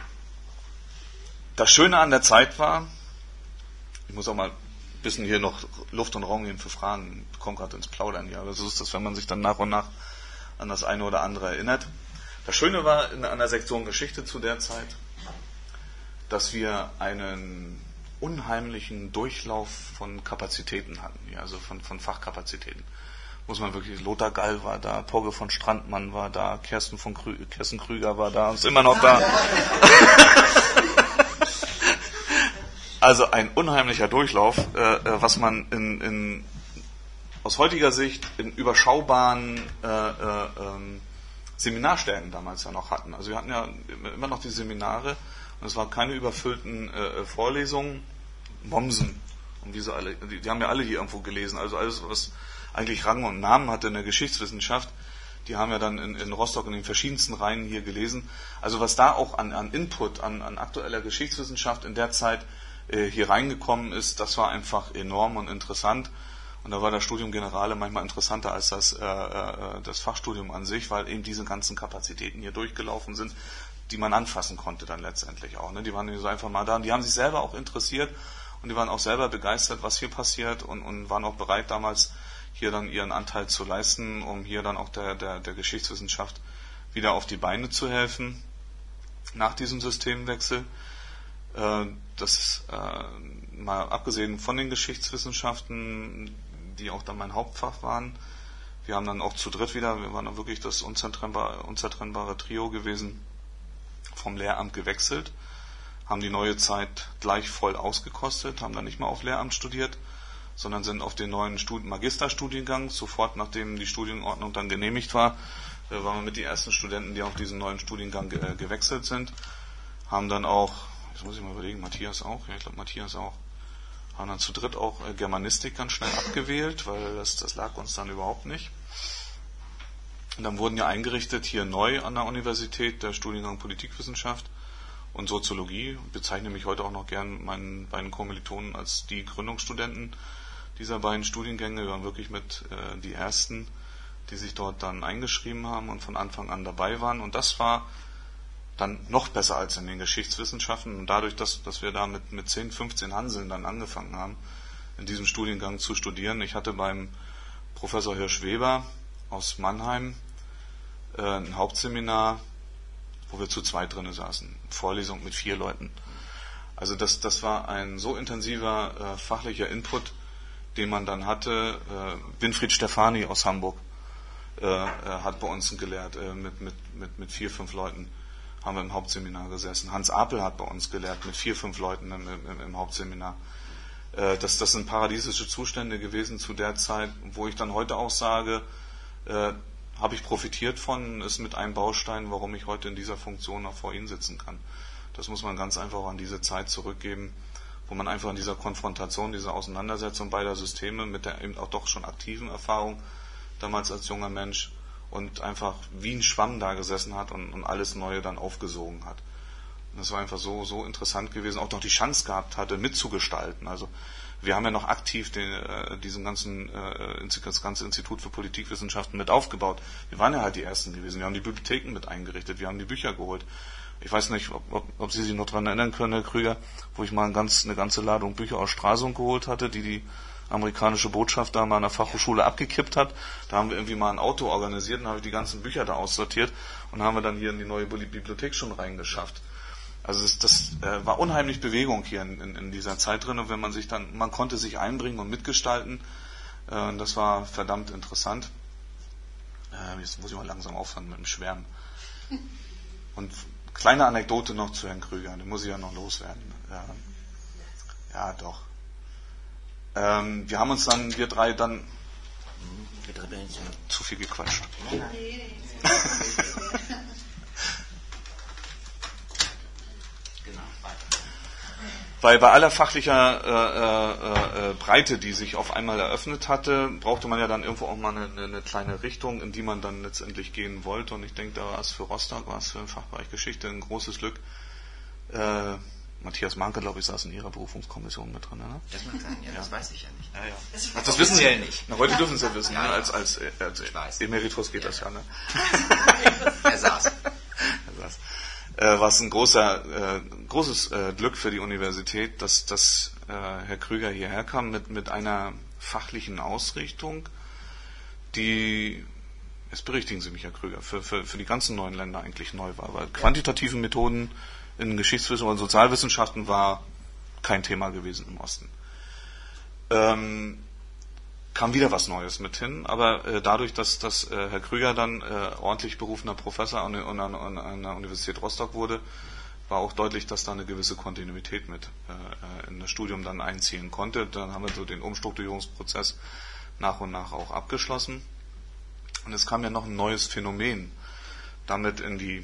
das Schöne an der Zeit war, ich muss auch mal ein bisschen hier noch Luft und Raum geben für Fragen, ich komme gerade ins Plaudern, ja, so ist das, wenn man sich dann nach und nach an das eine oder andere erinnert. Das Schöne war in, an der Sektion Geschichte zu der Zeit, dass wir einen unheimlichen Durchlauf von Kapazitäten hatten, ja, also von, von Fachkapazitäten. Muss man wirklich, Lothar Gall war da, Pogge von Strandmann war da, Kersten von Krü, Kerstin Krüger war da, ist immer noch da. Also ein unheimlicher Durchlauf, äh, was man in, in, aus heutiger Sicht in überschaubaren äh, äh, ähm, Seminarstärken damals ja noch hatten. Also wir hatten ja immer noch die Seminare und es waren keine überfüllten äh, Vorlesungen. Mommsen, und wie sie alle, die, die haben ja alle hier irgendwo gelesen, also alles, was eigentlich Rang und Namen hatte in der Geschichtswissenschaft, die haben ja dann in, in Rostock in den verschiedensten Reihen hier gelesen. Also was da auch an, an Input, an, an aktueller Geschichtswissenschaft in der Zeit äh, hier reingekommen ist, das war einfach enorm und interessant. Und da war das Studium Generale manchmal interessanter als das, äh, äh, das Fachstudium an sich, weil eben diese ganzen Kapazitäten hier durchgelaufen sind, die man anfassen konnte dann letztendlich auch. Ne? Die waren so einfach mal da und die haben sich selber auch interessiert und die waren auch selber begeistert, was hier passiert und, und waren auch bereit damals hier dann ihren Anteil zu leisten, um hier dann auch der, der, der Geschichtswissenschaft wieder auf die Beine zu helfen nach diesem Systemwechsel. Äh, das ist äh, mal abgesehen von den Geschichtswissenschaften, die auch dann mein Hauptfach waren. Wir haben dann auch zu dritt wieder, wir waren dann wirklich das unzertrennbare, unzertrennbare Trio gewesen, vom Lehramt gewechselt, haben die neue Zeit gleich voll ausgekostet, haben dann nicht mehr auf Lehramt studiert, sondern sind auf den neuen Stud- Magisterstudiengang, sofort nachdem die Studienordnung dann genehmigt war, äh, waren wir mit den ersten Studenten, die auf diesen neuen Studiengang ge- äh, gewechselt sind, haben dann auch, jetzt muss ich mal überlegen, Matthias auch, ja, ich glaube Matthias auch, haben dann zu dritt auch äh, Germanistik ganz schnell abgewählt, weil das, das lag uns dann überhaupt nicht. Und dann wurden ja eingerichtet hier neu an der Universität der Studiengang Politikwissenschaft und Soziologie. Ich bezeichne mich heute auch noch gern mit meinen beiden Kommilitonen als die Gründungsstudenten dieser beiden Studiengänge. Wir waren wirklich mit äh, die ersten, die sich dort dann eingeschrieben haben und von Anfang an dabei waren. Und das war dann noch besser als in den Geschichtswissenschaften. Und dadurch, dass, dass wir da mit, mit zehn, fünfzehn Hanseln dann angefangen haben, in diesem Studiengang zu studieren. Ich hatte beim Professor Hirsch-Weber aus Mannheim äh, ein Hauptseminar, wo wir zu zweit drin saßen. Vorlesung mit vier Leuten. Also das, das war ein so intensiver äh, fachlicher Input, den man dann hatte. Äh, Winfried Stefani aus Hamburg äh, äh, hat bei uns gelehrt, äh, mit, mit, mit, mit vier, fünf Leuten haben wir im Hauptseminar gesessen. Hans Apel hat bei uns gelehrt, mit vier, fünf Leuten im, im, im Hauptseminar. Äh, das, das sind paradiesische Zustände gewesen zu der Zeit, wo ich dann heute auch sage, äh, habe ich profitiert von, ist mit einem Baustein, warum ich heute in dieser Funktion noch vor Ihnen sitzen kann. Das muss man ganz einfach an diese Zeit zurückgeben, wo man einfach in dieser Konfrontation, dieser Auseinandersetzung beider Systeme mit der eben auch doch schon aktiven Erfahrung damals als junger Mensch und einfach wie ein Schwamm da gesessen hat und, und alles Neue dann aufgesogen hat. Das war einfach so, so interessant gewesen, auch noch die Chance gehabt hatte, mitzugestalten. Also wir haben ja noch aktiv den, äh, diesen ganzen, äh, das ganze Institut für Politikwissenschaften mit aufgebaut. Wir waren ja halt die Ersten gewesen. Wir haben die Bibliotheken mit eingerichtet, wir haben die Bücher geholt. Ich weiß nicht, ob, ob, ob Sie sich noch daran erinnern können, Herr Krüger, wo ich mal ein ganz, eine ganze Ladung Bücher aus Stralsund geholt hatte, die die amerikanische Botschaft da mal an der Fachhochschule abgekippt hat. Da haben wir irgendwie mal ein Auto organisiert und habe ich die ganzen Bücher da aussortiert und haben wir dann hier in die neue Bibliothek schon reingeschafft. Also das, das äh, war unheimlich Bewegung hier in, in, in dieser Zeit drin, und wenn man sich dann, man konnte sich einbringen und mitgestalten, äh, das war verdammt interessant. Äh, jetzt muss ich mal langsam aufhören mit dem Schwärmen. Und kleine Anekdote noch zu Herrn Krüger, die muss ich ja noch loswerden. Äh, ja, doch. Ähm, wir haben uns dann, wir drei dann, zu viel gequatscht. Weil bei aller fachlicher äh, äh, äh, Breite, die sich auf einmal eröffnet hatte, brauchte man ja dann irgendwo auch mal eine, eine kleine Richtung, in die man dann letztendlich gehen wollte. Und ich denke, da war es für Rostock, war es für den Fachbereich Geschichte ein großes Glück. Äh, Matthias Manke, glaube ich, saß in Ihrer Berufungskommission mit drin, ne? Das mag sein, ja, ja. Das weiß ich ja nicht. Ja, ja. Das, das, das wissen Sie ja nicht. Na, heute dürfen Sie ja wissen, ja, ne? ja. als, als, als, als Emeritus geht ja, das ja, ne? Er saß. Er saß. Äh, war es ein großer, äh, großes äh, Glück für die Universität, dass, dass äh, Herr Krüger hierher kam mit, mit einer fachlichen Ausrichtung, die, jetzt berichtigen Sie mich, Herr Krüger, für, für, für die ganzen neuen Länder eigentlich neu war. Weil quantitative Methoden in Geschichtswissenschaften und Sozialwissenschaften war kein Thema gewesen im Osten. Ähm, kam wieder was Neues mit hin, aber äh, dadurch, dass, dass äh, Herr Krüger dann äh, ordentlich berufener Professor an, an, an, an der Universität Rostock wurde, war auch deutlich, dass da eine gewisse Kontinuität mit äh, in das Studium dann einziehen konnte. Dann haben wir so den Umstrukturierungsprozess nach und nach auch abgeschlossen. Und es kam ja noch ein neues Phänomen damit in die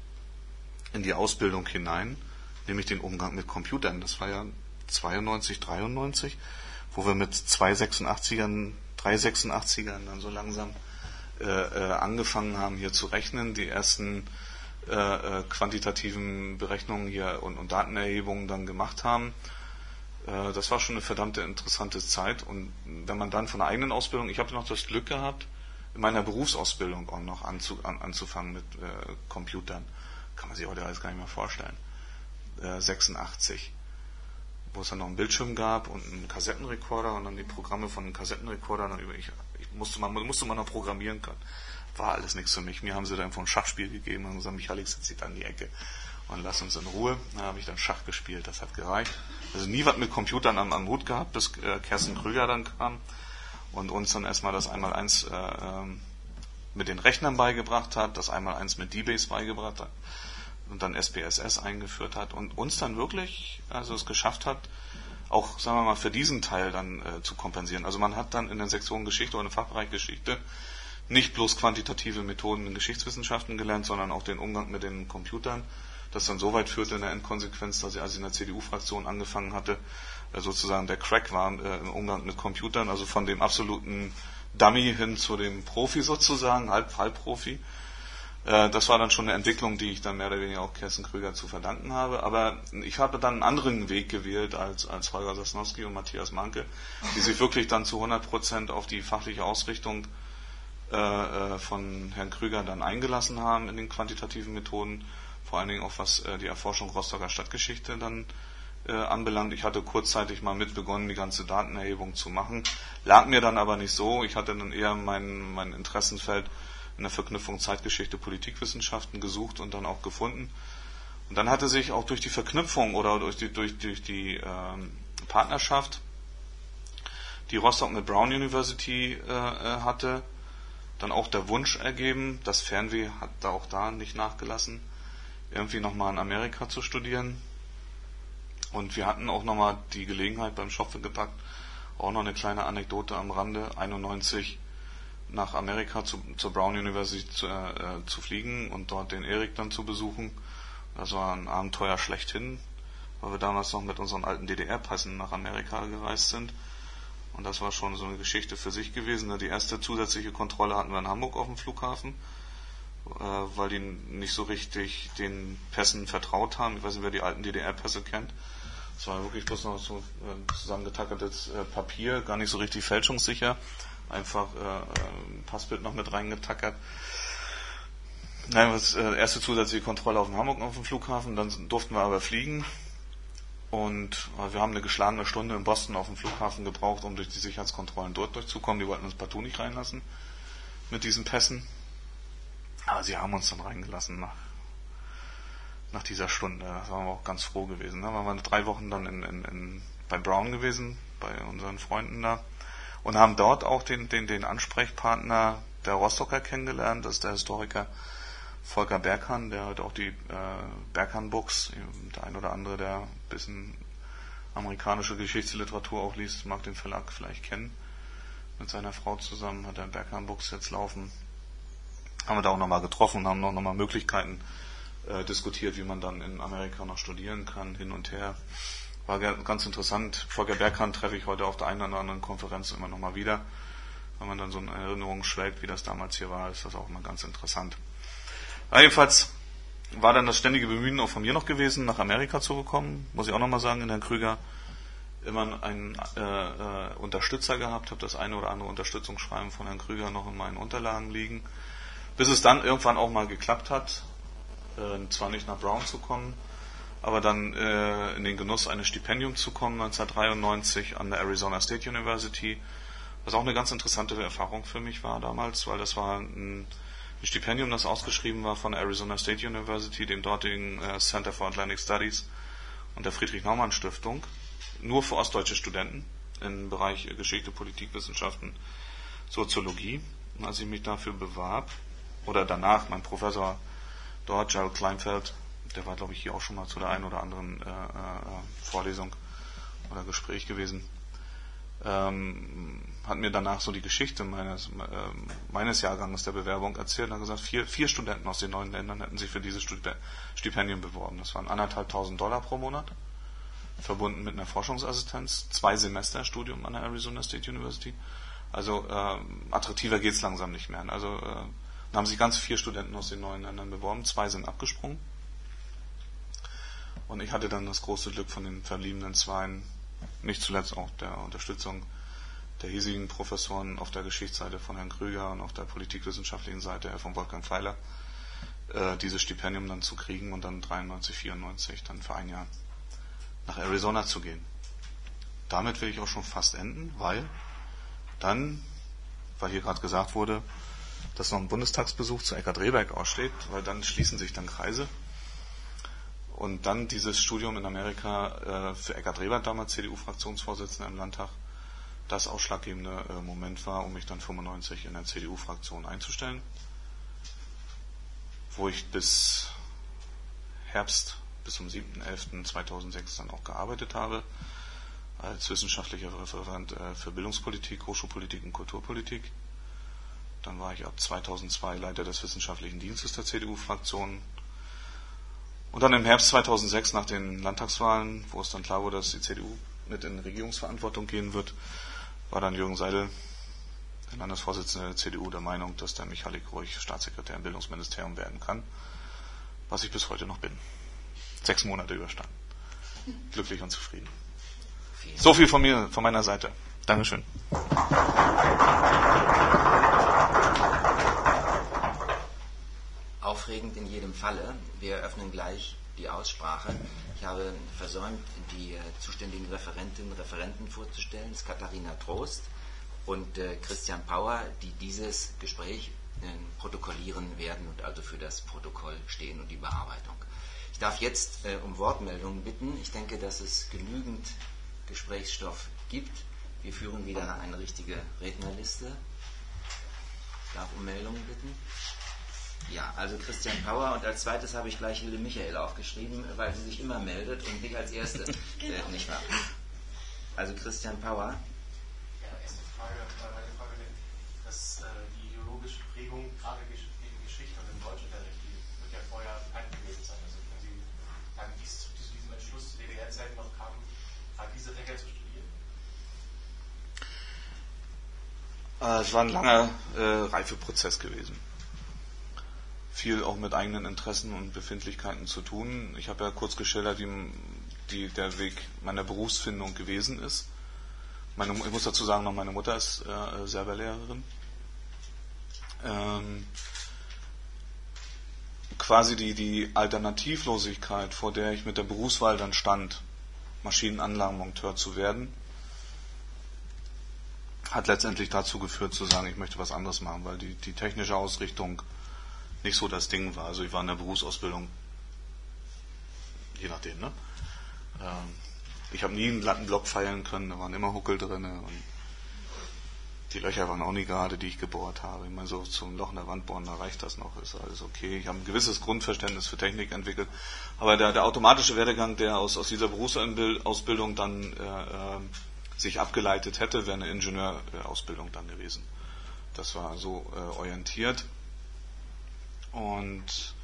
in die Ausbildung hinein, nämlich den Umgang mit Computern. Das war ja zweiundneunzig, dreiundneunzig, wo wir mit zwei sechsundachtzigern, drei sechsundachtzigern dann so langsam äh, äh, angefangen haben, hier zu rechnen, die ersten äh, äh, quantitativen Berechnungen hier und, und Datenerhebungen dann gemacht haben. Äh, das war schon eine verdammte interessante Zeit. Und wenn man dann von der eigenen Ausbildung, ich habe noch das Glück gehabt, in meiner Berufsausbildung auch noch anzu, an, anzufangen mit äh, Computern. Kann man sich heute alles gar nicht mehr vorstellen. Äh, sechsundachtzig, wo es dann noch einen Bildschirm gab und einen Kassettenrekorder und dann die Programme von den Kassettenrekordern. Dann über, ich, ich musste, man, musste man noch programmieren können. War alles nichts für mich. Mir haben sie dann einfach ein Schachspiel gegeben und gesagt, Michalik, sitzt sich da in die Ecke und lass uns in Ruhe. Da habe ich dann Schach gespielt, das hat gereicht. Also nie was mit Computern am, am Hut gehabt, bis äh, Kerstin Krüger dann kam und uns dann erstmal das Einmaleins äh, ähm, mit den Rechnern beigebracht hat, das Einmaleins mit D-Base beigebracht hat und dann S P S S eingeführt hat und uns dann wirklich, also es geschafft hat, auch, sagen wir mal, für diesen Teil dann äh, zu kompensieren. Also man hat dann in der Sektion Geschichte oder im Fachbereich Geschichte nicht bloß quantitative Methoden in Geschichtswissenschaften gelernt, sondern auch den Umgang mit den Computern, das dann so weit führte in der Endkonsequenz, dass ich, als ich in der C D U-Fraktion angefangen hatte, äh, sozusagen der Crack war äh, im Umgang mit Computern, also von dem absoluten Dummy hin zu dem Profi sozusagen, halb Halbprofi. Das war dann schon eine Entwicklung, die ich dann mehr oder weniger auch Kerstin Krüger zu verdanken habe. Aber ich habe dann einen anderen Weg gewählt als, als Holger Sosnowski und Matthias Manke, die sich wirklich dann zu hundert Prozent auf die fachliche Ausrichtung äh, von Herrn Krüger dann eingelassen haben in den quantitativen Methoden. Vor allen Dingen auch was äh, die Erforschung Rostocker Stadtgeschichte dann äh, anbelangt. Ich hatte kurzzeitig mal mit begonnen, die ganze Datenerhebung zu machen. Lag mir dann aber nicht so. Ich hatte dann eher mein, mein Interessenfeld in der Verknüpfung Zeitgeschichte, Politikwissenschaften gesucht und dann auch gefunden. Und dann hatte sich auch durch die Verknüpfung oder durch die, durch, durch die ähm, Partnerschaft, die Rostock mit Brown University äh, hatte, dann auch der Wunsch ergeben, das Fernweh hat da auch da nicht nachgelassen, irgendwie nochmal in Amerika zu studieren. Und wir hatten auch nochmal die Gelegenheit beim Schopfe gepackt, auch noch eine kleine Anekdote am Rande, einundneunzig nach Amerika zu, zur Brown University zu, äh, zu fliegen und dort den Erik dann zu besuchen. Das war ein Abenteuer schlechthin, weil wir damals noch mit unseren alten D D R-Pässen nach Amerika gereist sind. Und das war schon so eine Geschichte für sich gewesen. Die erste zusätzliche Kontrolle hatten wir in Hamburg auf dem Flughafen, weil die nicht so richtig den Pässen vertraut haben. Ich weiß nicht, wer die alten D D R-Pässe kennt. Es war wirklich bloß noch so zusammengetackertes Papier, gar nicht so richtig fälschungssicher. Einfach ein Passbild noch mit reingetackert. Nein, das erste zusätzliche Kontrolle auf dem Hamburg auf dem Flughafen, dann durften wir aber fliegen. Und wir haben eine geschlagene Stunde in Boston auf dem Flughafen gebraucht, um durch die Sicherheitskontrollen dort durchzukommen. Die wollten uns partout nicht reinlassen mit diesen Pässen. Aber sie haben uns dann reingelassen nach, nach dieser Stunde. Da waren wir auch ganz froh gewesen. Da waren wir drei Wochen dann in, in, in, bei Brown gewesen, bei unseren Freunden da. Und haben dort auch den, den, den Ansprechpartner der Rostocker kennengelernt. Das ist der Historiker Volker Berghahn, der heute auch die äh, Berghahn-Books, der ein oder andere, der ein bisschen amerikanische Geschichtsliteratur auch liest, mag den Verlag vielleicht kennen. Mit seiner Frau zusammen hat er Berghahn-Books jetzt laufen. Haben wir da auch nochmal getroffen und haben noch nochmal Möglichkeiten äh, diskutiert, wie man dann in Amerika noch studieren kann, hin und her. War ganz interessant. Volker Berghahn treffe ich heute auf der einen oder anderen Konferenz immer nochmal wieder. Wenn man dann so in Erinnerungen schwelgt, wie das damals hier war, ist das auch immer ganz interessant. Ja, jedenfalls war dann das ständige Bemühen auch von mir noch gewesen, nach Amerika zu bekommen. Muss ich auch nochmal sagen, in Herrn Krüger immer einen äh, äh, Unterstützer gehabt, habe das eine oder andere Unterstützungsschreiben von Herrn Krüger noch in meinen Unterlagen liegen. Bis es dann irgendwann auch mal geklappt hat, äh, zwar nicht nach Brown zu kommen, aber dann äh, in den Genuss eines Stipendiums zu kommen, neunzehnhundertdreiundneunzig an der Arizona State University, was auch eine ganz interessante Erfahrung für mich war damals, weil das war ein Ein Stipendium, das ausgeschrieben war von der Arizona State University, dem dortigen äh, Center for Atlantic Studies und der Friedrich-Naumann-Stiftung, nur für ostdeutsche Studenten im Bereich Geschichte, Politikwissenschaften, Soziologie. Und als ich mich dafür bewarb, oder danach, mein Professor dort, Gerald Kleinfeld, der war, glaube ich, hier auch schon mal zu der einen oder anderen äh, äh, Vorlesung oder Gespräch gewesen, ähm, hat mir danach so die Geschichte meines, äh, meines Jahrgangs der Bewerbung erzählt und hat gesagt, vier, vier Studenten aus den neuen Ländern hätten sich für dieses Stipendium beworben. Das waren anderthalbtausend Dollar pro Monat, verbunden mit einer Forschungsassistenz, zwei Semester Studium an der Arizona State University. Also äh, attraktiver geht's langsam nicht mehr. Also äh, dann haben sich ganz vier Studenten aus den neuen Ländern beworben, zwei sind abgesprungen. Und ich hatte dann das große Glück, von den verbliebenen Zweien, nicht zuletzt auch der Unterstützung der hiesigen Professoren auf der Geschichtsseite von Herrn Krüger und auf der politikwissenschaftlichen Seite von Wolfgang Pfeiler, äh, dieses Stipendium dann zu kriegen und dann dreiundneunzig, vierundneunzig dann für ein Jahr nach Arizona zu gehen. Damit will ich auch schon fast enden, weil dann, weil hier gerade gesagt wurde, dass noch ein Bundestagsbesuch zu Eckhard Rehberg aussteht, weil dann schließen sich dann Kreise. Und dann dieses Studium in Amerika äh, für Eckhard Rehberg, damals C D U-Fraktionsvorsitzender im Landtag, das ausschlaggebende äh, Moment war, um mich dann fünfundneunzig in der C D U-Fraktion einzustellen, wo ich bis Herbst, bis zum siebten elften zweitausendsechs dann auch gearbeitet habe, als wissenschaftlicher Referent äh, für Bildungspolitik, Hochschulpolitik und Kulturpolitik. Dann war ich ab zweitausendzwei Leiter des wissenschaftlichen Dienstes der C D U-Fraktion. Und dann im Herbst zweitausendsechs, nach den Landtagswahlen, wo es dann klar wurde, dass die C D U mit in Regierungsverantwortung gehen wird, war dann Jürgen Seidel, der Landesvorsitzende der C D U, der Meinung, dass der Michalik ruhig Staatssekretär im Bildungsministerium werden kann, was ich bis heute noch bin. Sechs Monate überstanden. Glücklich und zufrieden. So viel von mir, von meiner Seite. Dankeschön. Aufregend in jedem Falle. Wir eröffnen gleich die Aussprache. Ich habe versäumt, die äh, zuständigen Referentinnen und Referenten vorzustellen. Das ist Katharina Trost und äh, Christian Pauer, die dieses Gespräch äh, protokollieren werden und also für das Protokoll stehen und die Bearbeitung. Ich darf jetzt äh, um Wortmeldungen bitten. Ich denke, dass es genügend Gesprächsstoff gibt. Wir führen wieder eine richtige Rednerliste. Ich darf um Meldungen bitten. Ja, also Christian Pauer und als zweites habe ich gleich Hilde Michael aufgeschrieben, weil sie sich immer meldet und nicht als Erste, genau. äh, nicht wahr? Also Christian Pauer. Ja, erste Frage, meine Frage, dass äh, die ideologische Prägung gerade in Geschichte und im Deutschunterricht, die wird ja vorher bekannt gewesen sein. Also können Sie sagen, wie es zu diesem Entschluss zu D D R-Zeiten noch kam, gerade diese Fächer zu studieren? Äh, es war ein langer äh, Reifeprozess gewesen. viel auch mit eigenen Interessen und Befindlichkeiten zu tun. Ich habe ja kurz geschildert, wie die, der Weg meiner Berufsfindung gewesen ist. Meine, ich muss dazu sagen, noch meine Mutter ist äh, selber Lehrerin. Ähm, quasi die, die Alternativlosigkeit, vor der ich mit der Berufswahl dann stand, Maschinenanlagenmonteur zu werden, hat letztendlich dazu geführt zu sagen, ich möchte was anderes machen, weil die, die technische Ausrichtung nicht so das Ding war. Also ich war in der Berufsausbildung, je nachdem, ne? Ähm, ich habe nie einen glatten Block feilen können, da waren immer Huckel drin und die Löcher waren auch nie gerade, die ich gebohrt habe. Ich meine, so zum Loch in der Wand bohren, da reicht das noch, ist alles okay. Ich habe ein gewisses Grundverständnis für Technik entwickelt, aber der, der automatische Werdegang, der aus, aus dieser Berufsausbildung dann äh, äh, sich abgeleitet hätte, wäre eine Ingenieurausbildung dann gewesen. Das war so äh, orientiert und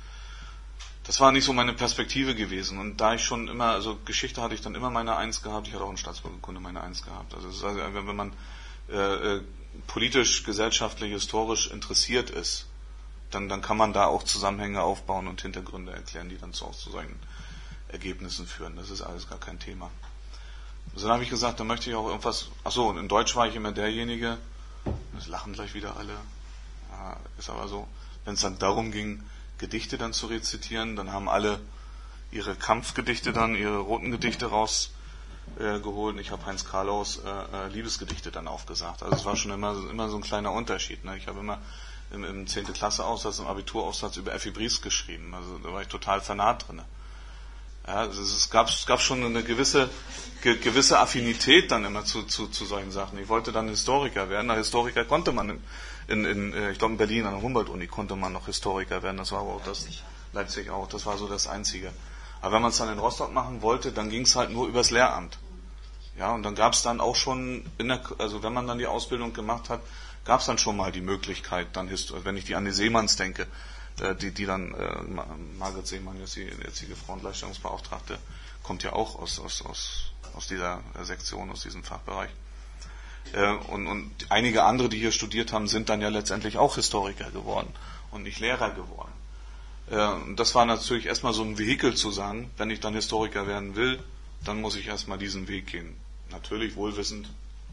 das war nicht so meine Perspektive gewesen. Und da ich schon immer, also Geschichte hatte ich dann immer meine Eins gehabt, ich hatte auch in Staatsbürgerkunde meine Eins gehabt. Also, das ist also wenn man äh, politisch, gesellschaftlich, historisch interessiert ist, dann, dann kann man da auch Zusammenhänge aufbauen und Hintergründe erklären, die dann zu, auch zu solchen Ergebnissen führen. Das ist alles gar kein Thema. Also dann habe ich gesagt, dann möchte ich auch irgendwas, achso, und in Deutsch war ich immer derjenige, das lachen gleich wieder alle, ja, ist aber so, wenn es dann darum ging, Gedichte dann zu rezitieren, dann haben alle ihre Kampfgedichte dann, ihre roten Gedichte rausgeholt. Äh, ich habe Heinz Karlaus äh, äh, Liebesgedichte dann aufgesagt. Also es war schon immer, immer so ein kleiner Unterschied. Ne? Ich habe immer im, im zehnte Klasse Aufsatz, im Abituraufsatz über Effi Briest geschrieben. Also da war ich total fanat drin. Ja, also es gab, es gab schon eine gewisse, ge, gewisse Affinität dann immer zu, zu, zu solchen Sachen. Ich wollte dann Historiker werden. Na, Historiker konnte man in, in, in ich glaube in Berlin an der Humboldt-Uni konnte man noch Historiker werden. Das war aber auch das, Leipzig auch, das war so das Einzige. Aber wenn man es dann in Rostock machen wollte, dann ging es halt nur übers Lehramt. Ja, und dann gab es dann auch schon, in der, also wenn man dann die Ausbildung gemacht hat, gab es dann schon mal die Möglichkeit, dann, wenn ich die an die Seemanns denke, die, die dann, äh, Margret Seemann, jetzt die jetzige Frauengleichstellungsbeauftragte, kommt ja auch aus, aus, aus, aus dieser Sektion, aus diesem Fachbereich. Äh, und, und einige andere, die hier studiert haben, sind dann ja letztendlich auch Historiker geworden und nicht Lehrer geworden. Äh, und das war natürlich erstmal so ein Vehikel zu sagen, wenn ich dann Historiker werden will, dann muss ich erstmal diesen Weg gehen. Natürlich wohlwissend,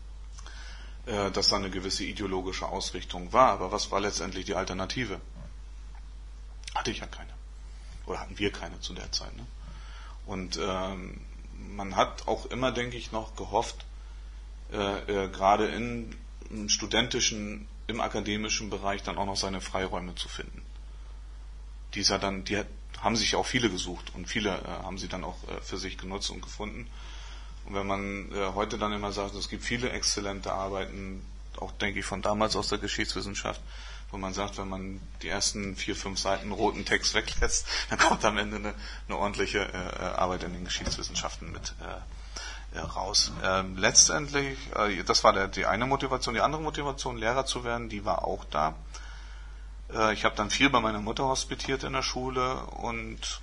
äh, dass da eine gewisse ideologische Ausrichtung war, aber was war letztendlich die Alternative? Hatte ich ja keine. Oder hatten wir keine zu der Zeit. Ne? Und ähm, man hat auch immer, denke ich, noch gehofft, äh, äh, gerade in, im studentischen, im akademischen Bereich dann auch noch seine Freiräume zu finden. Die, ja dann, die hat, haben sich auch viele gesucht und viele äh, haben sie dann auch äh, für sich genutzt und gefunden. Und wenn man äh, heute dann immer sagt, es gibt viele exzellente Arbeiten, auch denke ich von damals aus der Geschichtswissenschaft, wo man sagt, wenn man die ersten vier, fünf Seiten roten Text weglässt, dann kommt am Ende eine, eine ordentliche äh, Arbeit in den Geschichtswissenschaften mit äh, äh, raus. Ähm, letztendlich, äh, das war der, die eine Motivation. Die andere Motivation, Lehrer zu werden, die war auch da. Äh, ich habe dann viel bei meiner Mutter hospitiert in der Schule und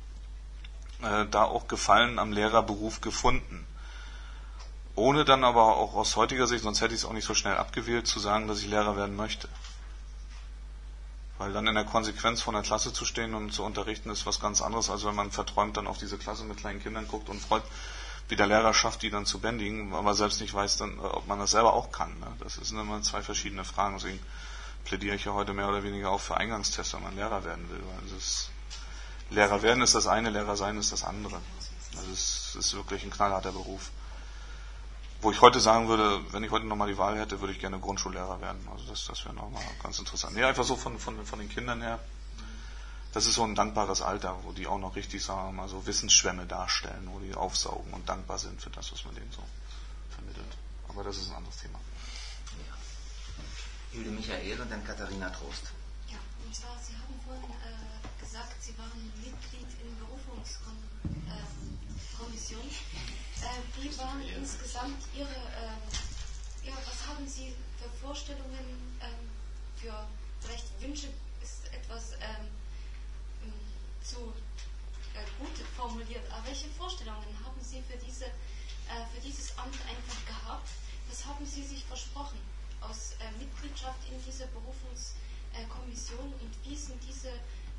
äh, da auch Gefallen am Lehrerberuf gefunden. Ohne dann aber auch aus heutiger Sicht, sonst hätte ich es auch nicht so schnell abgewählt, zu sagen, dass ich Lehrer werden möchte. Weil dann in der Konsequenz vor einer Klasse zu stehen und zu unterrichten, ist was ganz anderes, als wenn man verträumt dann auf diese Klasse mit kleinen Kindern guckt und freut, wie der Lehrer schafft, die dann zu bändigen, aber selbst nicht weiß, dann, ob man das selber auch kann. Ne? Das sind immer zwei verschiedene Fragen. Deswegen plädiere ich ja heute mehr oder weniger auch für Eingangstests, wenn man Lehrer werden will. Weil es ist, Lehrer werden ist das eine, Lehrer sein ist das andere. Also es ist wirklich ein knallharter Beruf. Wo ich heute sagen würde, wenn ich heute nochmal die Wahl hätte, würde ich gerne Grundschullehrer werden. Also das, das wäre nochmal ganz interessant. Ja, einfach so von, von, von den Kindern her. Das ist so ein dankbares Alter, wo die auch noch richtig, sagen wir mal, so Wissensschwämme darstellen, wo die aufsaugen und dankbar sind für das, was man denen so vermittelt. Aber das ist ein anderes Thema. Ja. Hilde Michael und dann Katharina Trost. Ja, und zwar, Sie haben vorhin äh, gesagt, Sie waren Mitglied in Berufungskommission. Äh, wie waren insgesamt Ihre, ähm, ja, was haben Sie für Vorstellungen, ähm, für vielleicht Wünsche ist etwas ähm, zu äh, gut formuliert, aber welche Vorstellungen haben Sie für, diese, äh, für dieses Amt einfach gehabt? Was haben Sie sich versprochen aus äh, Mitgliedschaft in dieser Berufungskommission äh, und wie sind diese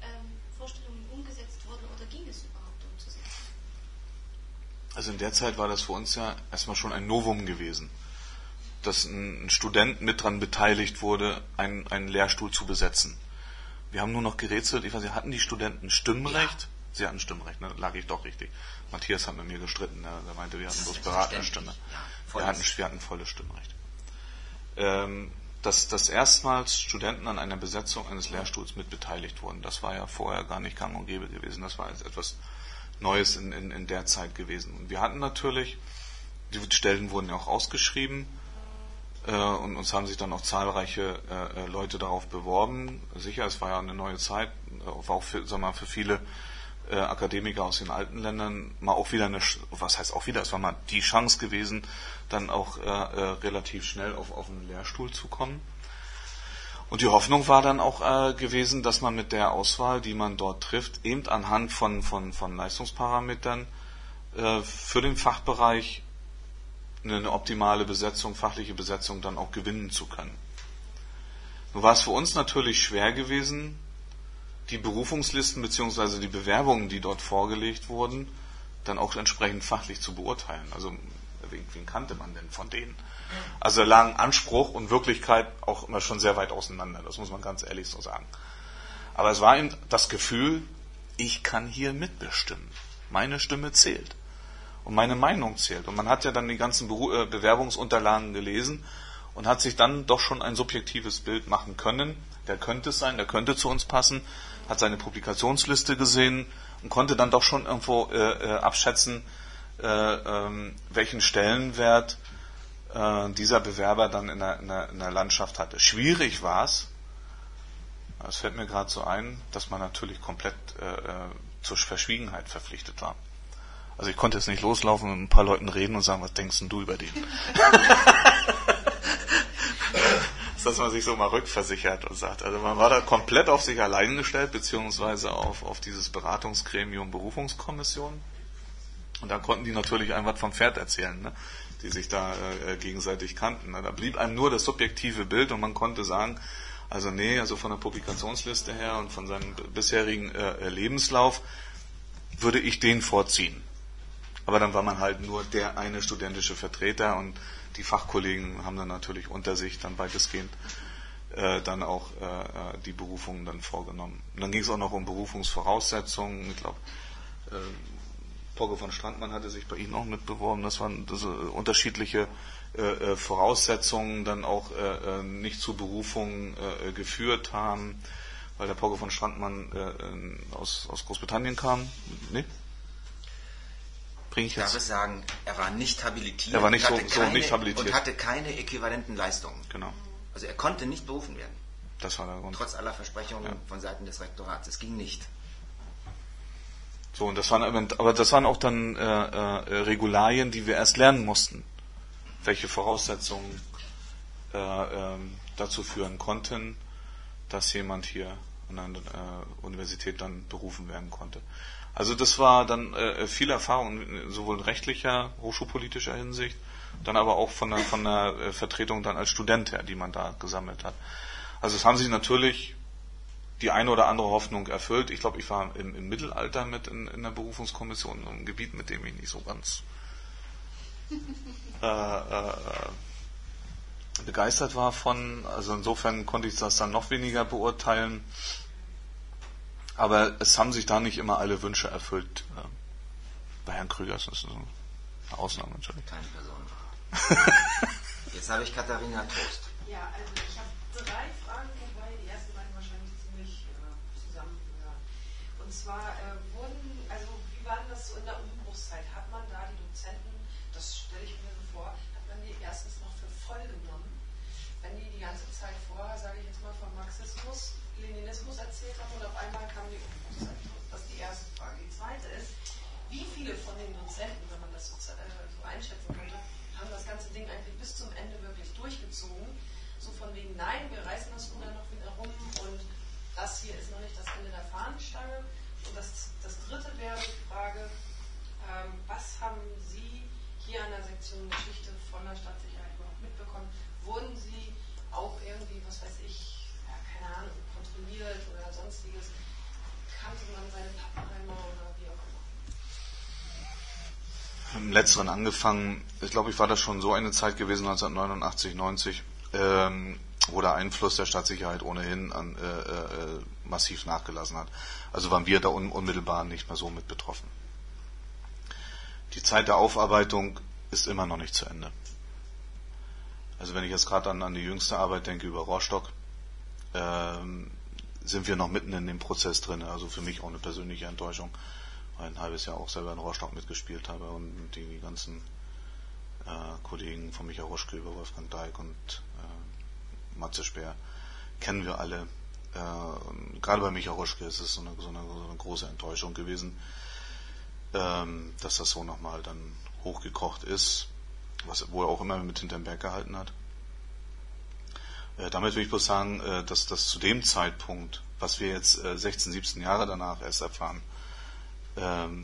das überhaupt umzusetzen? Also in der Zeit war das für uns ja erstmal schon ein Novum gewesen, dass ein Student mit dran beteiligt wurde, einen, einen Lehrstuhl zu besetzen. Wir haben nur noch gerätselt, ich weiß nicht, hatten die Studenten Stimmrecht? Ja. Sie hatten Stimmrecht, ne? Lag ich doch richtig. Matthias hat mit mir gestritten, ne? Er meinte, wir hatten bloß beratende Stimme. Ja, wir, hatten, wir hatten volles Stimmrecht. Ähm, dass, dass erstmals Studenten an einer Besetzung eines Lehrstuhls mit beteiligt wurden, das war ja vorher gar nicht gang und gäbe gewesen. Das war jetzt etwas Neues in, in, in der Zeit gewesen. Und wir hatten natürlich, die Stellen wurden ja auch ausgeschrieben, äh, und uns haben sich dann auch zahlreiche äh, Leute darauf beworben. Sicher, es war ja eine neue Zeit, war auch für, sagen wir mal, für viele äh, Akademiker aus den alten Ländern mal auch wieder eine, was heißt auch wieder, es war mal die Chance gewesen, dann auch äh, äh, relativ schnell auf, auf einen Lehrstuhl zu kommen. Und die Hoffnung war dann auch äh, gewesen, dass man mit der Auswahl, die man dort trifft, eben anhand von, von, von Leistungsparametern äh, für den Fachbereich eine optimale Besetzung, fachliche Besetzung dann auch gewinnen zu können. Nun war es für uns natürlich schwer gewesen, die Berufungslisten bzw. die Bewerbungen, die dort vorgelegt wurden, dann auch entsprechend fachlich zu beurteilen. Also wen, wen kannte man denn von denen? Also lagen Anspruch und Wirklichkeit auch immer schon sehr weit auseinander, das muss man ganz ehrlich so sagen. Aber es war eben das Gefühl, ich kann hier mitbestimmen. Meine Stimme zählt. Und meine Meinung zählt. Und man hat ja dann die ganzen Be- Bewerbungsunterlagen gelesen und hat sich dann doch schon ein subjektives Bild machen können. Der könnte es sein, der könnte zu uns passen, hat seine Publikationsliste gesehen und konnte dann doch schon irgendwo äh, äh, abschätzen, äh, äh, welchen Stellenwert äh, dieser Bewerber dann in der, in, der, in der Landschaft hatte. Schwierig war es, es fällt mir gerade so ein, dass man natürlich komplett äh, zur Verschwiegenheit verpflichtet war. Also ich konnte jetzt nicht loslaufen und mit ein paar Leuten reden und sagen, was denkst denn du über den? Dass man sich so mal rückversichert und sagt. Also man war da komplett auf sich allein gestellt, beziehungsweise auf, auf dieses Beratungsgremium Berufungskommission. Und da konnten die natürlich ein was vom Pferd erzählen, ne? Die sich da äh, gegenseitig kannten. Ne? Da blieb einem nur das subjektive Bild und man konnte sagen, also nee, also von der Publikationsliste her und von seinem bisherigen äh, Lebenslauf würde ich den vorziehen. Aber dann war man halt nur der eine studentische Vertreter und die Fachkollegen haben dann natürlich unter sich dann weitestgehend äh, dann auch äh, die Berufungen dann vorgenommen. Und dann ging es auch noch um Berufungsvoraussetzungen. Ich glaube, äh, Pogge von Strandmann hatte sich bei Ihnen auch mit beworben. Das waren das, äh, unterschiedliche äh, Voraussetzungen dann auch äh, nicht zu Berufungen äh, geführt haben, weil der Pogge von Strandmann äh, aus, aus Großbritannien kam. Nee? Ich darf es sagen, er war nicht habilitiert. Er war nicht so, keine, so nicht habilitiert. Und hatte keine äquivalenten Leistungen. Genau. Also er konnte nicht berufen werden. Das war der Grund. Trotz aller Versprechungen ja. von Seiten des Rektorats. Es ging nicht. So, und das waren, aber das waren auch dann äh, äh, Regularien, die wir erst lernen mussten. Welche Voraussetzungen äh, äh, dazu führen konnten, dass jemand hier an einer äh, Universität dann berufen werden konnte. Also das war dann äh, viel Erfahrung, sowohl in rechtlicher, hochschulpolitischer Hinsicht, dann aber auch von der, von der äh, Vertretung dann als Student her, die man da gesammelt hat. Also es haben sich natürlich die eine oder andere Hoffnung erfüllt. Ich glaube, ich war im, im Mittelalter mit in, in der Berufungskommission, in einem Gebiet, mit dem ich nicht so ganz äh, äh, begeistert war von. Also insofern konnte ich das dann noch weniger beurteilen. Aber es haben sich da nicht immer alle Wünsche erfüllt. Bei Herrn Krüger ist das eine Ausnahme. Keine Person. Jetzt habe ich Katharina Trost. Ja, also ich habe drei Fragen, wobei die ersten beiden wahrscheinlich ziemlich äh, zusammengehören. Und zwar äh, wurden, also wie war das so in der Umbruchszeit? Hat man da die Dozenten, das stelle ich mir so vor, hat man die erstens noch für voll genommen, wenn die die ganze Zeit vorher, sage ich jetzt mal, von Marxismus, Leninismus erzählt haben und auf einmal kam die Umbruchszeit. Das ist die erste Frage. Die zweite ist, wie viele von den Dozenten, wenn man das so, äh, so einschätzen könnte, haben das ganze Ding eigentlich bis zum Ende wirklich durchgezogen? So von wegen, nein, wir reißen das Ruder noch wieder rum und das hier ist noch nicht das Ende der Fahnenstange. Und das, das dritte wäre die Frage, ähm, was haben Sie hier an der Sektion Geschichte von der Stadtsicherheit überhaupt mitbekommen? Wurden Sie auch irgendwie, was weiß ich, ja, keine Ahnung, kontrolliert oder sonstiges? Kannte man seine Pappenheimer oder wie auch immer? im Letzteren angefangen. Ich glaube, ich war das schon so eine Zeit gewesen, neunzehnhundertneunundachtzig, neunzig, ähm, wo der Einfluss der Staatssicherheit ohnehin an, äh, äh, massiv nachgelassen hat. Also waren wir da un- unmittelbar nicht mehr so mit betroffen. Die Zeit der Aufarbeitung ist immer noch nicht zu Ende. Also wenn ich jetzt gerade an, an die jüngste Arbeit denke über Rostock, ähm, sind wir noch mitten in dem Prozess drin. Also für mich auch eine persönliche Enttäuschung, weil ich ein halbes Jahr auch selber in Rostock mitgespielt habe und die, die ganzen äh, Kollegen von Michael Ruschke über Wolfgang Deik und äh, Matze Speer kennen wir alle. Äh, gerade bei Michael Ruschke ist es so eine, so eine, so eine große Enttäuschung gewesen, ähm, dass das so nochmal dann hochgekocht ist, was, wo er auch immer mit hinterm Berg gehalten hat. Äh, damit will ich bloß sagen, äh, dass das zu dem Zeitpunkt, was wir jetzt äh, sechzehn, siebzehn Jahre danach erst erfahren, ähm,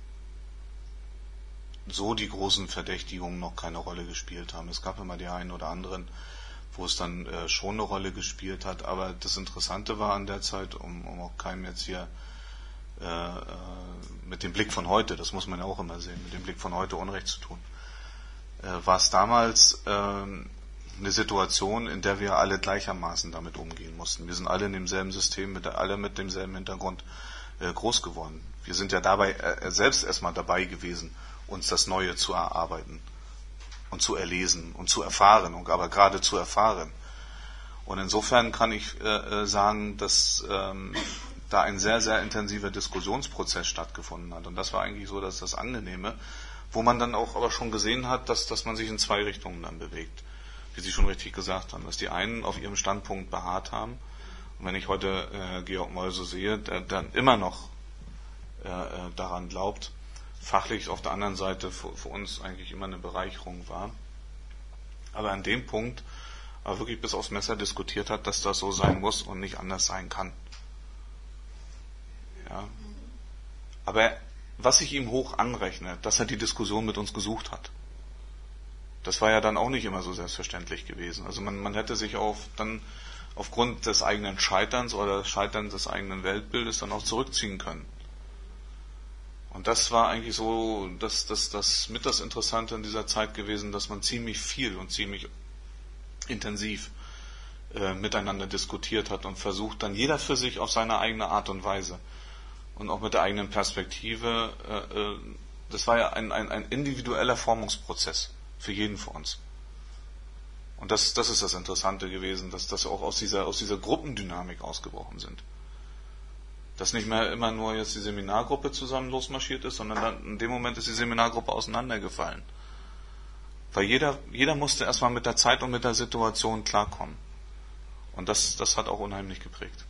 so die großen Verdächtigungen noch keine Rolle gespielt haben. Es gab immer die einen oder anderen, wo es dann äh, schon eine Rolle gespielt hat, aber das Interessante war an der Zeit, um, um auch keinem jetzt hier äh, mit dem Blick von heute, das muss man ja auch immer sehen, mit dem Blick von heute Unrecht zu tun, äh, war es damals äh, eine Situation, in der wir alle gleichermaßen damit umgehen mussten. Wir sind alle in demselben System, mit der, alle mit demselben Hintergrund äh, groß geworden. Wir sind ja dabei äh, selbst erstmal dabei gewesen, uns das Neue zu erarbeiten und zu erlesen und zu erfahren, und aber gerade zu erfahren. Und insofern kann ich äh, sagen, dass ähm, da ein sehr, sehr intensiver Diskussionsprozess stattgefunden hat. Und das war eigentlich so, dass das Angenehme, wo man dann auch aber schon gesehen hat, dass, dass man sich in zwei Richtungen dann bewegt. Wie Sie schon richtig gesagt haben, dass die einen auf ihrem Standpunkt beharrt haben. Und wenn ich heute äh, Georg Moll so sehe, der dann immer noch äh, daran glaubt, fachlich auf der anderen Seite für, für uns eigentlich immer eine Bereicherung war. Aber an dem Punkt aber wirklich bis aufs Messer diskutiert hat, dass das so sein muss und nicht anders sein kann. Ja. Aber was ich ihm hoch anrechne, dass er die Diskussion mit uns gesucht hat. Das war ja dann auch nicht immer so selbstverständlich gewesen. Also man, man hätte sich auf, dann aufgrund des eigenen Scheiterns oder des Scheiterns des eigenen Weltbildes dann auch zurückziehen können. Und das war eigentlich so das, das, das mit das Interessante in dieser Zeit gewesen, dass man ziemlich viel und ziemlich intensiv äh, miteinander diskutiert hat und versucht dann jeder für sich auf seine eigene Art und Weise und auch mit der eigenen Perspektive, äh, äh, das war ja ein, ein, ein individueller Formungsprozess für jeden von uns. Und das, das ist das Interessante gewesen, dass das auch aus dieser, aus dieser Gruppendynamik ausgebrochen sind. Dass nicht mehr immer nur jetzt die Seminargruppe zusammen losmarschiert ist, sondern dann in dem Moment ist die Seminargruppe auseinandergefallen. Weil jeder, jeder musste erstmal mit der Zeit und mit der Situation klarkommen. Und das, das hat auch unheimlich geprägt.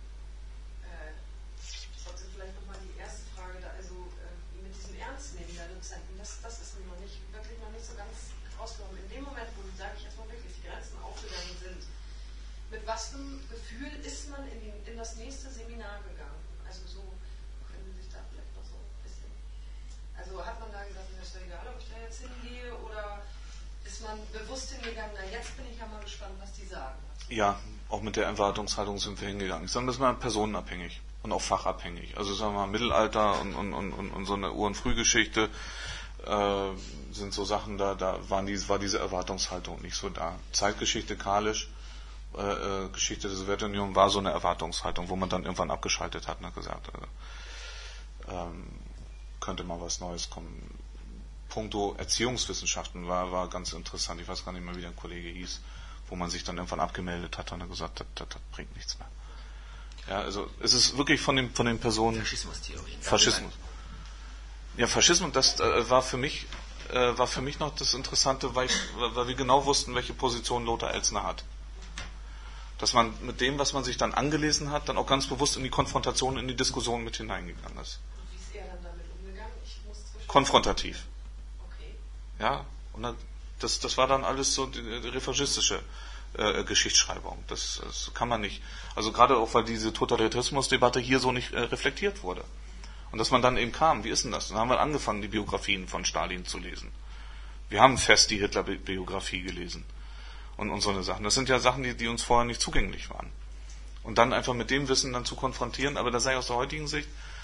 Äh, trotzdem vielleicht nochmal die erste Frage, da, also äh, mit diesem Ernstnehmen der Dozenten, das, das ist mir noch nicht, wirklich noch nicht so ganz rausgekommen. In dem Moment, wo, sage ich jetzt mal wirklich, die Grenzen aufgegangen sind, mit was für einem Gefühl ist man in, die, in das nächste Seminar gegangen? Also so, können Sie sich da vielleicht noch so ein bisschen, also hat man da gesagt, mir ist ja egal, ob ich da jetzt hingehe, oder ist man bewusst hingegangen, na jetzt bin ich ja mal gespannt, was die sagen. Ja, auch mit der Erwartungshaltung sind wir hingegangen. Ich sage, das war personenabhängig und auch fachabhängig. Also sagen wir mal, Mittelalter und, und, und, und so eine Ur- und Frühgeschichte äh, sind so Sachen, da, da waren die, war diese Erwartungshaltung nicht so da. Zeitgeschichte, Kalisch, äh, Geschichte der Sowjetunion war so eine Erwartungshaltung, wo man dann irgendwann abgeschaltet hat und hat gesagt, äh, ähm, könnte mal was Neues kommen. Puncto Erziehungswissenschaften war, war ganz interessant. Ich weiß gar nicht mehr, wie der Kollege hieß, wo man sich dann irgendwann abgemeldet hat und hat gesagt, das, das, das bringt nichts mehr. Ja, also es ist wirklich von den, von den Personen... Faschismustheorien. Faschismus. Ja, Faschismus, das äh, war für mich äh, war für mich noch das Interessante, weil, ich, weil wir genau wussten, welche Position Lothar Elzner hat. Dass man mit dem, was man sich dann angelesen hat, dann auch ganz bewusst in die Konfrontation, in die Diskussion mit hineingegangen ist. Und wie ist er dann damit umgegangen? Ich muss zwischen Konfrontativ. Okay. Ja, und dann, das, das war dann alles so die, die refaschistische äh, Geschichtsschreibung. Das, das kann man nicht. Also gerade auch, weil diese Totalitarismusdebatte hier so nicht äh, reflektiert wurde. Und dass man dann eben kam, wie ist denn das? Dann haben wir angefangen, die Biografien von Stalin zu lesen. Wir haben fest die Hitler-Biografie gelesen. Und, und so eine Sachen. Das sind ja Sachen, die, die uns vorher nicht zugänglich waren. Und dann einfach mit dem Wissen dann zu konfrontieren, aber da sei aus der heutigen Sicht,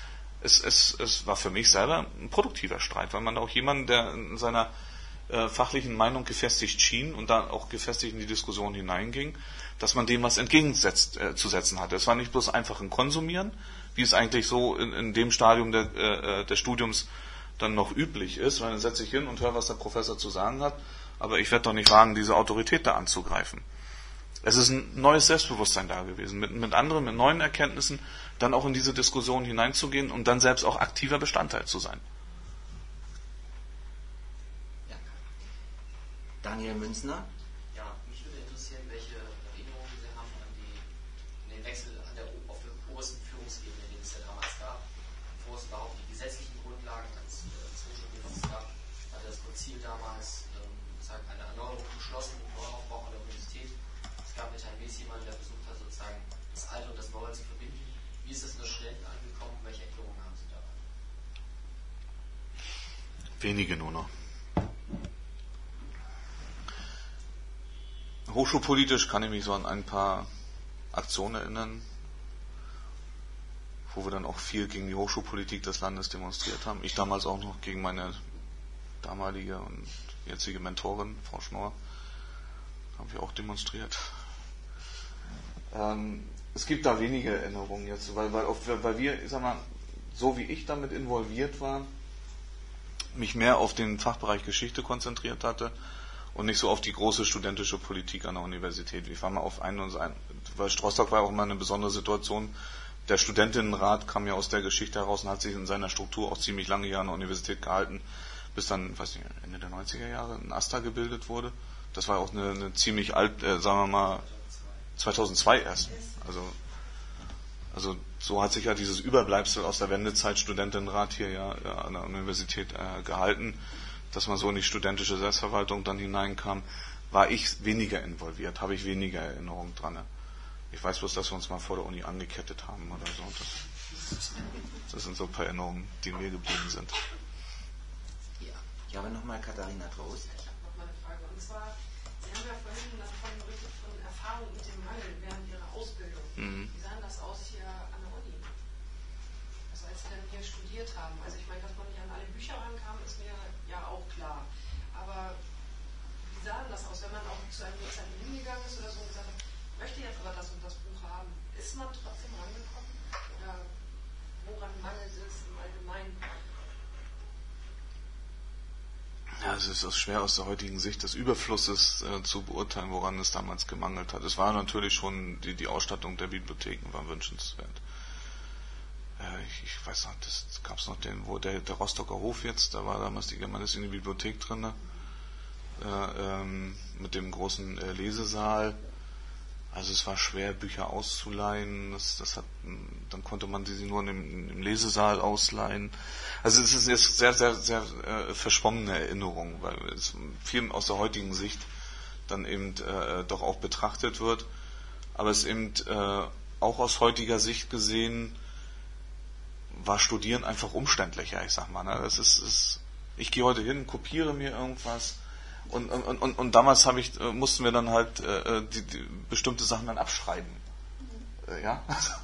es, es, es war für mich selber ein produktiver Streit, weil man auch jemanden, der in seiner äh, fachlichen Meinung gefestigt schien und da auch gefestigt in die Diskussion hineinging, dass man dem was entgegenzusetzen äh, hatte. Es war nicht bloß einfach ein Konsumieren, wie es eigentlich so in, in dem Stadium der, äh, des Studiums dann noch üblich ist, weil dann setze ich hin und höre, was der Professor zu sagen hat, aber ich werde doch nicht wagen, diese Autorität da anzugreifen. Es ist ein neues Selbstbewusstsein da gewesen, mit, mit anderen, mit neuen Erkenntnissen, dann auch in diese Diskussion hineinzugehen und dann selbst auch aktiver Bestandteil zu sein. Ja. Daniel Münzner? Ja, mich würde interessieren, welche Erinnerungen Sie haben an, die, an den Wechsel an der, auf der obersten Führungsebene, den es ja damals gab, bevor es überhaupt die gesetzlichen Grundlagen als, als Hochschulgesetz gab, hatte das Konzil damals ähm, eine Erneuerung beschlossen, einen Neuaufbau an der Universität. Es gab mit Herrn Mees jemanden, der versucht hat, sozusagen das Alte und das Neue zu verbinden. Wie ist das in der Studenten angekommen? Welche Erinnerungen haben Sie daran? Wenige nur noch. Hochschulpolitisch kann ich mich so an ein paar Aktionen erinnern, wo wir dann auch viel gegen die Hochschulpolitik des Landes demonstriert haben. Ich damals auch noch gegen meine damalige und jetzige Mentorin, Frau Schnorr, haben wir auch demonstriert. Ähm, es gibt da wenige Erinnerungen jetzt, weil, weil, auf, weil wir, ich sag mal, so wie ich damit involviert war, mich mehr auf den Fachbereich Geschichte konzentriert hatte und nicht so auf die große studentische Politik an der Universität. Ich war mal auf einen und ein, weil Rostock war auch immer eine besondere Situation. Der Studentinnenrat kam ja aus der Geschichte heraus und hat sich in seiner Struktur auch ziemlich lange hier an der Universität gehalten, bis dann, weiß nicht, Ende der neunziger Jahre ein AStA gebildet wurde. Das war auch eine, eine ziemlich alt, äh, sagen wir mal, zweitausendzwei erst. Also, also so hat sich ja dieses Überbleibsel aus der Wendezeit Studentinnenrat hier ja, ja an der Universität äh, gehalten, dass man so in die studentische Selbstverwaltung dann hineinkam. War ich weniger involviert, habe ich weniger Erinnerung dran. Ich weiß bloß, dass wir uns mal vor der Uni angekettet haben oder so. Das, das sind so ein paar Erinnerungen, die mir geblieben sind. Ja, ich habe nochmal Katharina Trost. Ich habe noch mal eine Frage. Und zwar, Sie haben ja vorhin davon berichtet, von Erfahrung mit dem Mangel während Ihrer Ausbildung. Mhm. Wie sah das aus hier an der Uni? Also als Sie dann hier studiert haben. Also ich meine, dass man nicht an alle Bücher rankam, ist mir ja auch klar. Aber wie sah das aus, wenn man auch zu einem Dozenten hingegangen ist oder so und gesagt hat, ich möchte jetzt aber das und das Buch haben? Ist man trotzdem rangekommen? Oder woran mangelt es im Allgemeinen? Ja, es ist schwer aus der heutigen Sicht des Überflusses äh, zu beurteilen, woran es damals gemangelt hat. Es war natürlich schon, die, die Ausstattung der Bibliotheken war wünschenswert. Äh, ich, ich weiß noch, das gab es noch den, wo der, der Rostocker Hof jetzt, da war damals die germanistische Bibliothek drin, äh, ähm, mit dem großen äh, Lesesaal. Also es war schwer, Bücher auszuleihen. Das, das hat, dann konnte man sie nur im, im Lesesaal ausleihen. Also es ist jetzt sehr, sehr, sehr äh, verschwommene Erinnerung, weil es viel aus der heutigen Sicht dann eben äh, doch auch betrachtet wird. Aber es eben äh, auch aus heutiger Sicht gesehen war Studieren einfach umständlicher. Ich sag mal, ne? Das ist, ist, ich gehe heute hin, kopiere mir irgendwas. Und, und, und, und damals habe ich, mussten wir dann halt äh, die, die bestimmte Sachen dann abschreiben. Äh, ja?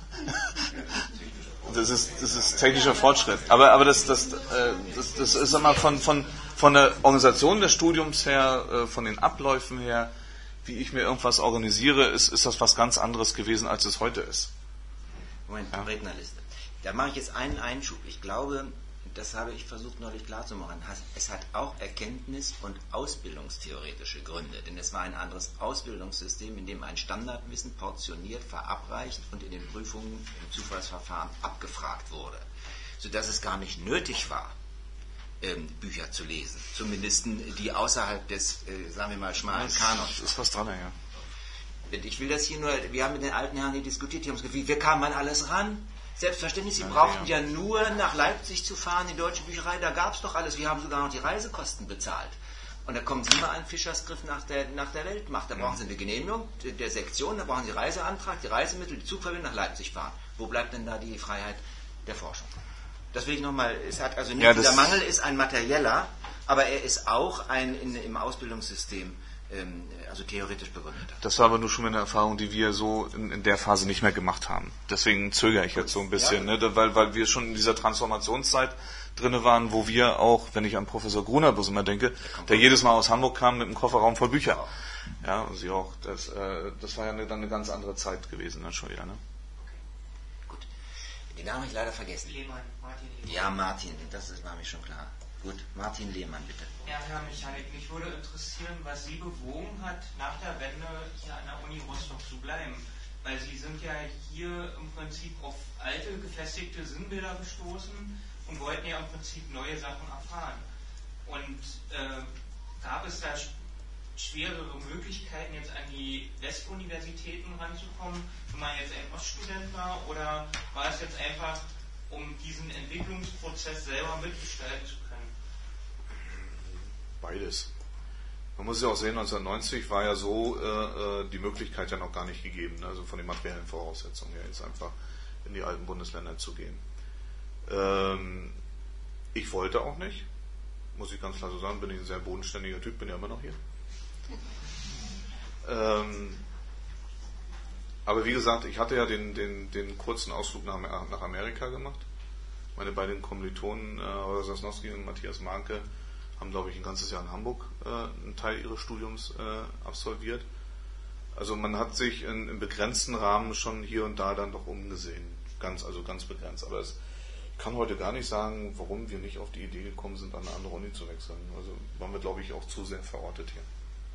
Das ist, das ist technischer Fortschritt. Aber, aber das, das, äh, das, das ist einmal von, von, von der Organisation des Studiums her, äh, von den Abläufen her, wie ich mir irgendwas organisiere, ist, ist das was ganz anderes gewesen, als es heute ist. Moment, ja? Rednerliste. Da mache ich jetzt einen Einschub. Ich glaube, das habe ich versucht neulich klarzumachen, es hat auch Erkenntnis- und ausbildungstheoretische Gründe, denn es war ein anderes Ausbildungssystem, in dem ein Standardwissen portioniert, verabreicht und in den Prüfungen im Zufallsverfahren abgefragt wurde, sodass es gar nicht nötig war, ähm, Bücher zu lesen, zumindest die außerhalb des, äh, sagen wir mal, schmalen Kanons. Das ist was dran, ja. Ich will das hier nur, wir haben mit den alten Herren hier diskutiert, die haben gesagt, wie, wie kam man alles ran? Selbstverständlich, Sie brauchten ja nur nach Leipzig zu fahren, die Deutsche Bücherei, da gab es doch alles. Wir haben sogar noch die Reisekosten bezahlt. Und da kommen Sie mal einen Fischersgriff nach der, nach der Weltmacht. Da brauchen Sie eine Genehmigung der Sektion, da brauchen Sie Reiseantrag, die Reisemittel, die Zugverbindung nach Leipzig fahren. Wo bleibt denn da die Freiheit der Forschung? Das will ich nochmal, es hat also nicht, ja, dieser Mangel ist ein materieller, aber er ist auch ein in, im Ausbildungssystem ähm, also theoretisch begründet hat. Das war aber nur schon eine Erfahrung, die wir so in, in der Phase nicht mehr gemacht haben. Deswegen zögere ich jetzt so ein bisschen, ja. ne, weil, weil wir schon in dieser Transformationszeit drinne waren, wo wir auch, wenn ich an Professor Gruner bloß immer denke, der, der jedes Mal aus Hamburg kam mit einem Kofferraum voll Bücher. Ja, ja und sie auch. Das, äh, das war ja eine, dann eine ganz andere Zeit gewesen dann schon wieder. Ne? Okay. Gut. Den Namen habe ich leider vergessen. Lehmann, Martin Lehmann. Ja, Martin, das ist, war mir schon klar. Gut, Martin Lehmann, bitte. Ja, Herr Michalik, mich würde interessieren, was Sie bewogen hat, nach der Wende hier an der Uni Rostock zu bleiben. Weil Sie sind ja hier im Prinzip auf alte, gefestigte Sinnbilder gestoßen und wollten ja im Prinzip neue Sachen erfahren. Und äh, gab es da schwerere Möglichkeiten, jetzt an die Westuniversitäten ranzukommen, wenn man jetzt ein Oststudent war, oder war es jetzt einfach, um diesen Entwicklungsprozess selber mitgestalten zu können? Beides. Man muss ja auch sehen, neunzehnhundertneunzig war ja so äh, die Möglichkeit ja noch gar nicht gegeben, ne? Also von den materiellen Voraussetzungen her jetzt einfach in die alten Bundesländer zu gehen. Ähm, ich wollte auch nicht, muss ich ganz klar so sagen, bin ich ein sehr bodenständiger Typ, bin ja immer noch hier. ähm, aber wie gesagt, ich hatte ja den, den, den kurzen Ausflug nach, nach Amerika gemacht. Meine beiden Kommilitonen, äh, Holger Sosnowski und Matthias Mahnke, haben, glaube ich, ein ganzes Jahr in Hamburg äh, einen Teil ihres Studiums äh, absolviert. Also man hat sich in, in begrenzten Rahmen schon hier und da dann doch umgesehen. Ganz, also ganz begrenzt. Aber es, ich kann heute gar nicht sagen, warum wir nicht auf die Idee gekommen sind, an eine andere Uni zu wechseln. Also waren wir, glaube ich, auch zu sehr verortet hier.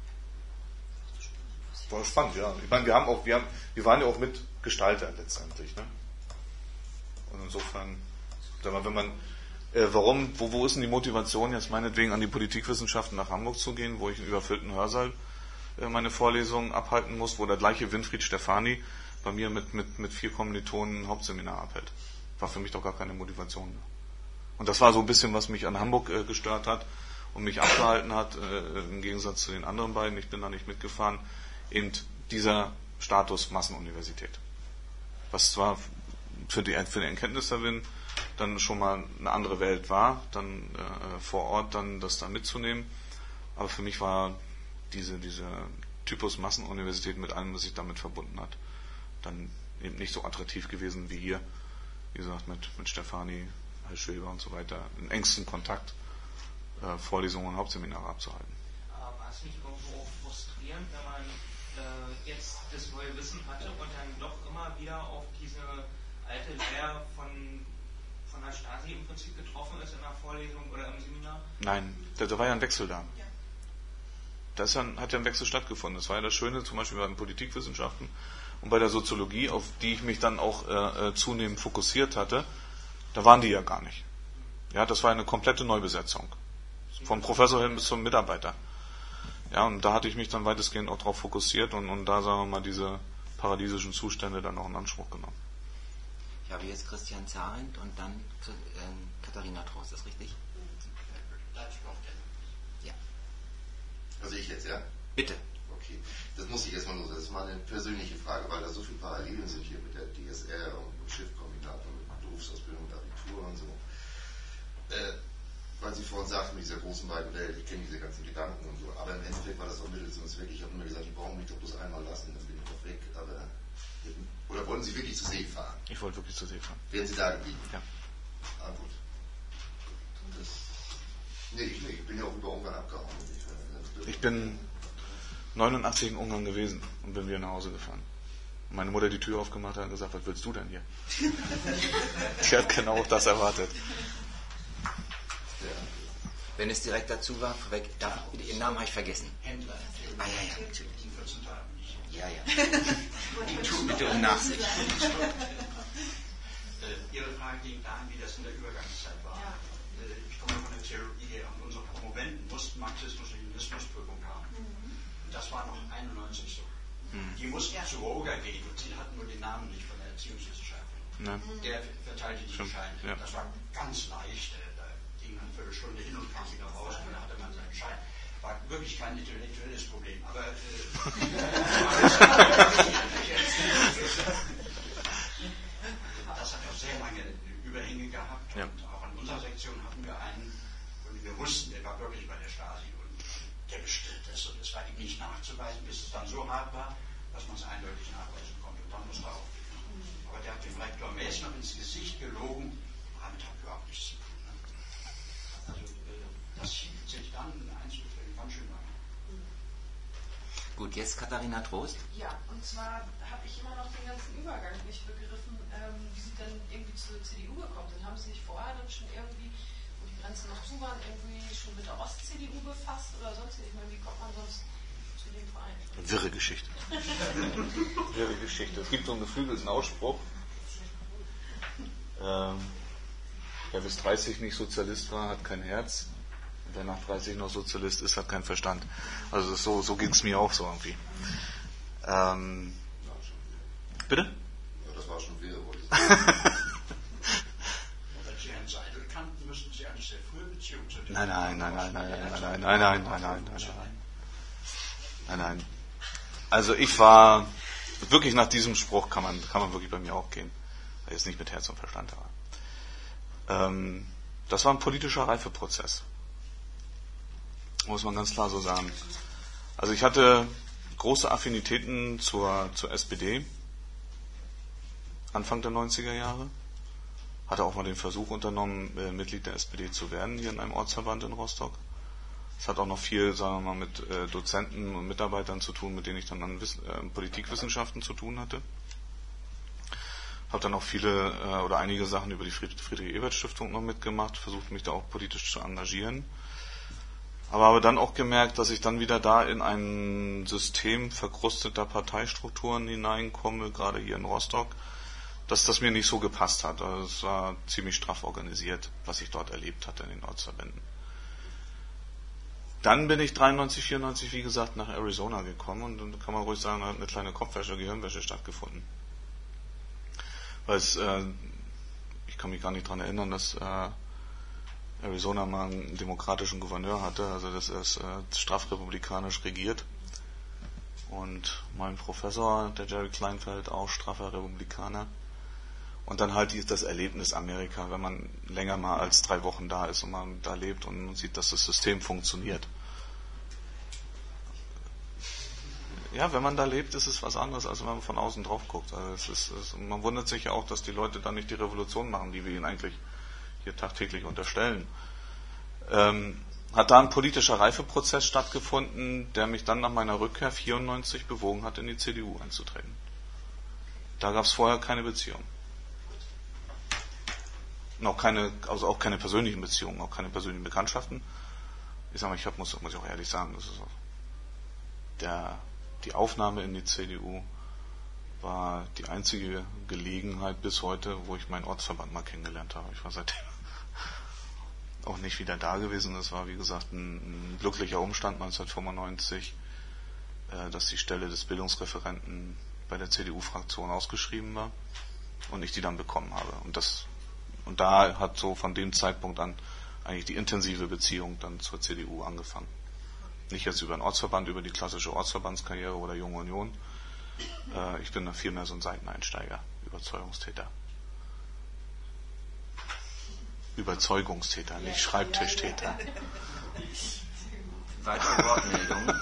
War spannend, ja. Ich meine, wir haben auch, wir haben, wir waren ja auch Mitgestalter letztendlich, ne? Und insofern, sag mal, wenn man Äh, warum, wo, wo ist denn die Motivation, jetzt meinetwegen an die Politikwissenschaften nach Hamburg zu gehen, wo ich in überfüllten Hörsaal äh, meine Vorlesungen abhalten muss, wo der gleiche Winfried Stefani bei mir mit, mit, mit vier Kommilitonen ein Hauptseminar abhält. War für mich doch gar keine Motivation mehr. Und das war so ein bisschen, was mich an Hamburg äh, gestört hat und mich abgehalten hat, äh, im Gegensatz zu den anderen beiden, ich bin da nicht mitgefahren, eben dieser Status Massenuniversität. Was zwar für, die, für den Erkenntnisgewinn dann schon mal eine andere Welt war, dann äh, vor Ort dann das da mitzunehmen. Aber für mich war diese, diese Typus Massenuniversität mit allem, was sich damit verbunden hat, dann eben nicht so attraktiv gewesen wie hier, wie gesagt, mit, mit Stefani, Herr Schweber und so weiter, in engstem Kontakt äh, Vorlesungen und Hauptseminare abzuhalten. Aber war es nicht irgendwo auch frustrierend, wenn man äh, jetzt das neue Wissen hatte und dann doch immer wieder auf diese alte Leier von von der Stasi im Prinzip getroffen ist in einer Vorlesung oder im Seminar? Nein, da, da war ja ein Wechsel da. Ja. Da ist ja, hat ja ein Wechsel stattgefunden. Das war ja das Schöne, zum Beispiel bei den Politikwissenschaften und bei der Soziologie, auf die ich mich dann auch äh, zunehmend fokussiert hatte, da waren die ja gar nicht. Ja, das war eine komplette Neubesetzung. Vom Professor hin bis zum Mitarbeiter. Ja, und da hatte ich mich dann weitestgehend auch darauf fokussiert und, und da, sagen wir mal, diese paradiesischen Zustände dann auch in Anspruch genommen. Ich habe jetzt Christian Zarendt und dann ähm, Katharina Trost, ist das richtig? Ja. Also ich jetzt, ja? Bitte. Okay. Das muss ich erstmal nur, das ist mal eine persönliche Frage, weil da so viele Parallelen sind hier mit der D S R und mit Schiffkombinat und mit Berufsausbildung und Abitur und so. Äh, weil Sie vorhin sagten, mit dieser großen weiten Welt, ich kenne diese ganzen Gedanken und so, aber im Endeffekt war das doch mittels uns weg. Ich habe immer gesagt, die brauchen mich doch bloß einmal lassen, dann bin ich doch weg. Aber oder wollten Sie wirklich zur See fahren? Ich wollte wirklich zur See fahren. Wären Sie da geblieben? Ja. Ah, gut. Das, nee, ich nicht. Ich bin ja auch über Ungarn abgehauen. Ich, ich bin neunundachtzig in Ungarn gewesen und bin wieder nach Hause gefahren. Und meine Mutter die Tür aufgemacht hat und gesagt, was willst du denn hier? Die hat genau das erwartet. Wenn es direkt dazu war, vorweg, darf, Ihren Namen habe ich vergessen. Händler. Ah ja, ja, natürlich. Die vierzehn Tage nicht. Ja, ja. Bitte um Nachsicht. Ihre Frage ging dahin, wie das in der Übergangszeit war. Ja. Ich komme von der Theologie her und unsere Promoventen mussten Marxismus-Leninismus-Prüfung haben. Mhm. Und das war noch einundneunzig so. Mhm. Die mussten ja zu Roger gehen und sie hatten nur den Namen nicht von der Erziehungswissenschaft. Ja. Der verteilte die Scheine. Ja. Das war ganz leicht. Da ging man eine Viertelstunde hin und kam wieder raus und dann hatte man seinen Schein. War wirklich kein intellektuelles Problem. Aber äh, das hat auch sehr lange Überhänge gehabt. Ja. Und auch in unserer Sektion hatten wir einen, und wir wussten, der war wirklich bei der Stasi. Und der bestritt es und es war ihm nicht nachzuweisen, bis es dann so hart war, dass man es eindeutig nachweisen konnte. Und dann musste er aufgeben. Aber der hat dem Rektor Maes noch ins Gesicht gelogen, damit hat überhaupt nichts zu tun. Ne? Also das hielt sich dann in Einzelfällen ganz schön lang. Gut, jetzt Katharina Trost. Ja, und zwar habe ich immer noch den ganzen Übergang nicht begriffen, ähm, wie Sie dann irgendwie zur C D U gekommen sind. Haben Sie sich vorher dann schon irgendwie, wo die Grenzen noch zu waren, irgendwie schon mit der Ost-C D U befasst oder sonst? Ich meine, wie kommt man sonst zu dem Verein? Wirre Geschichte. Wirre Geschichte. Es gibt so einen geflügelten Ausspruch, ähm, wer bis dreißig nicht Sozialist war, hat kein Herz. Wer nach dreißig noch Sozialist ist, hat keinen Verstand. Also das so, so ging es mir auch so irgendwie. Ähm, bitte? Ja, das war schon wieder, wollte ich Wenn Sie Herrn Seidel kannten, müssten Sie eine sehr frühe Beziehung zu dem Nein, nein, nein, nein, nein, nein, nein, nein, nein, nein, nein, nein, nein, nein, nein. Also ich war wirklich nach diesem Spruch kann man kann man wirklich bei mir auch gehen, weil ich es nicht mit Herz und Verstand war. Ähm, das war ein politischer Reifeprozess. Muss man ganz klar so sagen. Also ich hatte große Affinitäten zur, zur S P D Anfang der neunziger Jahre. Hatte auch mal den Versuch unternommen, äh, Mitglied der S P D zu werden, hier in einem Ortsverband in Rostock. Es hat auch noch viel, sagen wir mal, mit äh, Dozenten und Mitarbeitern zu tun, mit denen ich dann an Wiss- äh, Politikwissenschaften zu tun hatte. Habe dann auch viele äh, oder einige Sachen über die Fried- Friedrich-Ebert-Stiftung noch mitgemacht, versucht mich da auch politisch zu engagieren. Aber habe dann auch gemerkt, dass ich dann wieder da in ein System verkrusteter Parteistrukturen hineinkomme, gerade hier in Rostock, dass das mir nicht so gepasst hat. Also es war ziemlich straff organisiert, was ich dort erlebt hatte in den Ortsverbänden. Dann bin ich dreiundneunzig, vierundneunzig, wie gesagt, nach Arizona gekommen und dann kann man ruhig sagen, da hat eine kleine Kopfwäsche, Gehirnwäsche stattgefunden. Weil es, äh, ich kann mich gar nicht daran erinnern, dass äh, Arizona mal einen demokratischen Gouverneur hatte, also das ist äh, strafrepublikanisch regiert. Und mein Professor, der Jerry Kleinfeld, auch straffer Republikaner. Und dann halt das Erlebnis Amerika, wenn man länger mal als drei Wochen da ist und man da lebt und man sieht, dass das System funktioniert. Ja, wenn man da lebt, ist es was anderes, als wenn man von außen drauf guckt. Also es ist, es, man wundert sich ja auch, dass die Leute da nicht die Revolution machen, die wir ihnen eigentlich hier tagtäglich unterstellen. Ähm, hat da ein politischer Reifeprozess stattgefunden, der mich dann nach meiner Rückkehr vierundneunzig bewogen hat, in die C D U einzutreten. Da gab es vorher keine Beziehung. Und auch keine, also auch keine persönlichen Beziehungen, auch keine persönlichen Bekanntschaften. Ich sag mal, ich hab, muss, muss ich auch ehrlich sagen, das ist so, der, die Aufnahme in die C D U war die einzige Gelegenheit bis heute, wo ich meinen Ortsverband mal kennengelernt habe. Ich war seitdem auch nicht wieder da gewesen. Das war, wie gesagt, ein, ein glücklicher Umstand neunzehnhundertfünfundneunzig, äh, dass die Stelle des Bildungsreferenten bei der C D U-Fraktion ausgeschrieben war und ich die dann bekommen habe. Und das und da hat so von dem Zeitpunkt an eigentlich die intensive Beziehung dann zur C D U angefangen. Nicht jetzt über den Ortsverband, über die klassische Ortsverbandskarriere oder Junge Union. Äh, ich bin da vielmehr so ein Seiteneinsteiger, Überzeugungstäter. Überzeugungstäter, nicht Schreibtischtäter. Weitere Wortmeldungen?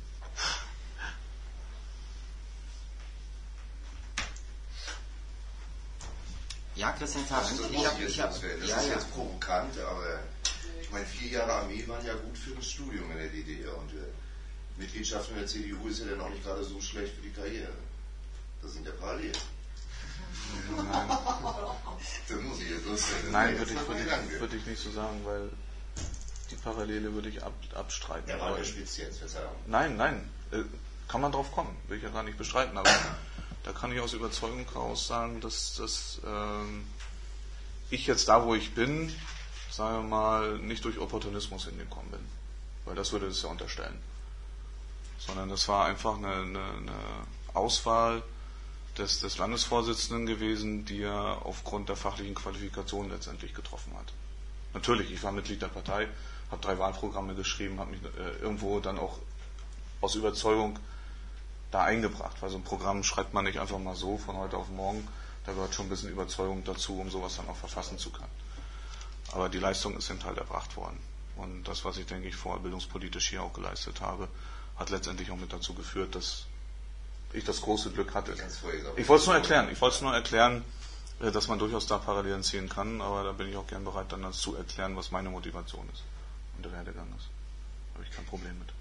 Ja, Christian Tarrant. Das, Ich hab, jetzt, ich hab, das, wär, das ja, ist ja. jetzt provokant, aber ich meine, vier Jahre Armee waren ja gut für das Studium in der D D R und äh, Mitgliedschaft in der C D U ist ja dann auch nicht gerade so schlecht für die Karriere. Das sind ja Parallelen. Nein, Das muss ich jetzt lustig. Nein würde, ich, würde, ich, würde ich nicht so sagen, weil die Parallele würde ich ab, abstreiten. Ja, war Aber- der Spitz jetzt, Verzeihung. Nein, nein, äh, kann man drauf kommen, will ich ja gar nicht bestreiten, aber da kann ich aus Überzeugung heraus sagen, dass, dass ähm, ich jetzt da, wo ich bin, sagen wir mal, nicht durch Opportunismus hingekommen bin, weil das würde es ja unterstellen, sondern das war einfach eine, eine, eine Auswahl des, des Landesvorsitzenden gewesen, die er aufgrund der fachlichen Qualifikation letztendlich getroffen hat. Natürlich, ich war Mitglied der Partei, habe drei Wahlprogramme geschrieben, habe mich äh, irgendwo dann auch aus Überzeugung da eingebracht, weil so ein Programm schreibt man nicht einfach mal so von heute auf morgen, da gehört schon ein bisschen Überzeugung dazu, um sowas dann auch verfassen zu können. Aber die Leistung ist eben halt erbracht worden. Und das, was ich, denke ich, vorbildungspolitisch hier auch geleistet habe, hat letztendlich auch mit dazu geführt, dass ich das große Glück hatte. Ich wollte es nur erklären, ich wollte es nur erklären, dass man durchaus da Parallelen ziehen kann, aber da bin ich auch gern bereit, dann das zu erklären, was meine Motivation ist und der Werdegang ist. Da habe ich kein Problem mit.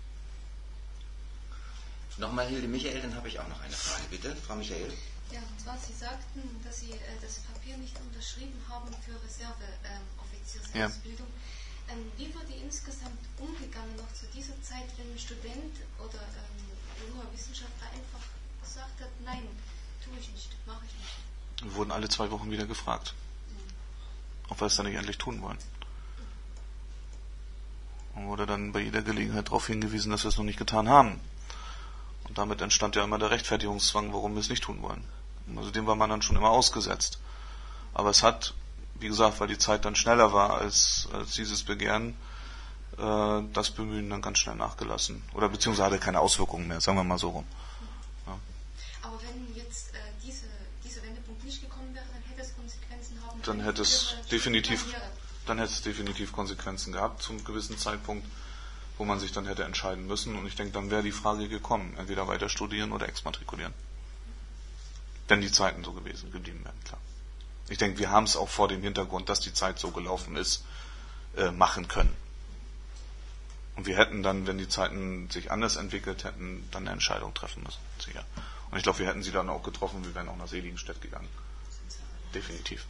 Nochmal Hilde Michael, dann habe ich auch noch eine Frage, bitte. Frau Michael. Ja, und zwar, Sie sagten, dass Sie äh, das Papier nicht unterschrieben haben für Reserveoffiziersausbildung. Ähm, ähm, wie wurde insgesamt umgegangen noch zu dieser Zeit, wenn ein Student oder ähm, junger Wissenschaftler einfach gesagt hat, nein, tue ich nicht, mache ich nicht? Wir wurden alle zwei Wochen wieder gefragt, ob wir es dann nicht endlich tun wollen. Und wurde dann bei jeder Gelegenheit darauf hingewiesen, dass wir es noch nicht getan haben. Und damit entstand ja immer der Rechtfertigungszwang, warum wir es nicht tun wollen. Also dem war man dann schon immer ausgesetzt. Aber es hat, wie gesagt, weil die Zeit dann schneller war als, als dieses Begehren, äh, das Bemühen dann ganz schnell nachgelassen. Oder beziehungsweise hatte keine Auswirkungen mehr, sagen wir mal so rum. Ja. Aber wenn jetzt äh, diese, dieser Wendepunkt nicht gekommen wäre, dann hätte es Konsequenzen haben können. Dann hätte es definitiv, dann hätte es definitiv Konsequenzen gehabt zum gewissen Zeitpunkt, wo man sich dann hätte entscheiden müssen. Und ich denke, dann wäre die Frage gekommen, entweder weiter studieren oder exmatrikulieren. Wenn die Zeiten so gewesen geblieben wären, klar. Ich denke, wir haben es auch vor dem Hintergrund, dass die Zeit so gelaufen ist, äh, machen können. Und wir hätten dann, wenn die Zeiten sich anders entwickelt hätten, dann eine Entscheidung treffen müssen, sicher. Und ich glaube, wir hätten sie dann auch getroffen, wir wären auch nach Seligenstedt gegangen. Definitiv.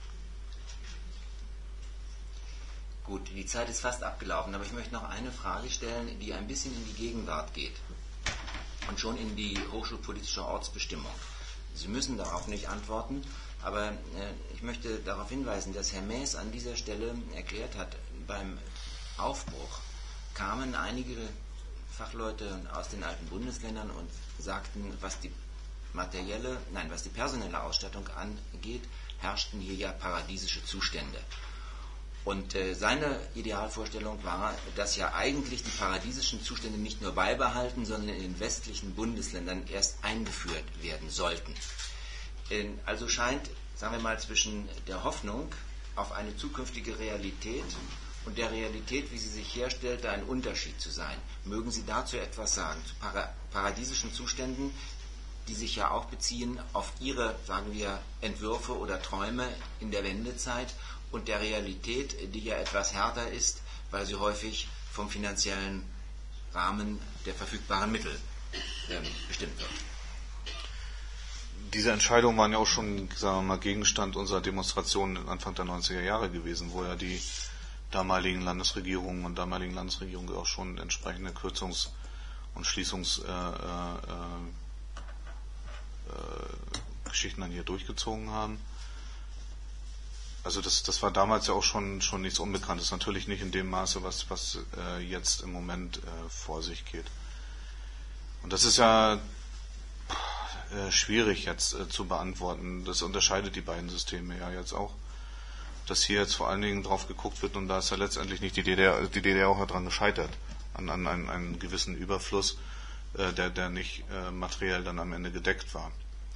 Gut, die Zeit ist fast abgelaufen, aber ich möchte noch eine Frage stellen, die ein bisschen in die Gegenwart geht und schon in die hochschulpolitische Ortsbestimmung. Sie müssen darauf nicht antworten, aber äh, ich möchte darauf hinweisen, dass Herr Maes an dieser Stelle erklärt hat, beim Aufbruch kamen einige Fachleute aus den alten Bundesländern und sagten, was die materielle, nein, was die personelle Ausstattung angeht, herrschten hier ja paradiesische Zustände. Und äh, seine Idealvorstellung war, dass ja eigentlich die paradiesischen Zustände nicht nur beibehalten, sondern in den westlichen Bundesländern erst eingeführt werden sollten. Äh, also scheint, sagen wir mal, zwischen der Hoffnung auf eine zukünftige Realität und der Realität, wie sie sich herstellte, ein Unterschied zu sein. Mögen Sie dazu etwas sagen, zu para- paradiesischen Zuständen, die sich ja auch beziehen auf Ihre, sagen wir, Entwürfe oder Träume in der Wendezeit, und der Realität, die ja etwas härter ist, weil sie häufig vom finanziellen Rahmen der verfügbaren Mittel ähm, bestimmt wird. Diese Entscheidungen waren ja auch schon, sagen wir mal, Gegenstand unserer Demonstrationen Anfang der neunziger Jahre gewesen, wo ja die damaligen Landesregierungen und damaligen Landesregierungen auch schon entsprechende Kürzungs- und Schließungsgeschichten äh, äh, äh, dann hier durchgezogen haben. Also das, das war damals ja auch schon, schon nichts Unbekanntes. Natürlich nicht in dem Maße, was, was äh, jetzt im Moment äh, vor sich geht. Und das ist ja äh, schwierig jetzt äh, zu beantworten. Das unterscheidet die beiden Systeme ja jetzt auch. Dass hier jetzt vor allen Dingen drauf geguckt wird, und da ist ja letztendlich nicht die D D R, die D D R auch daran gescheitert, an, an einen, einen gewissen Überfluss, äh, der, der nicht äh, materiell dann am Ende gedeckt war.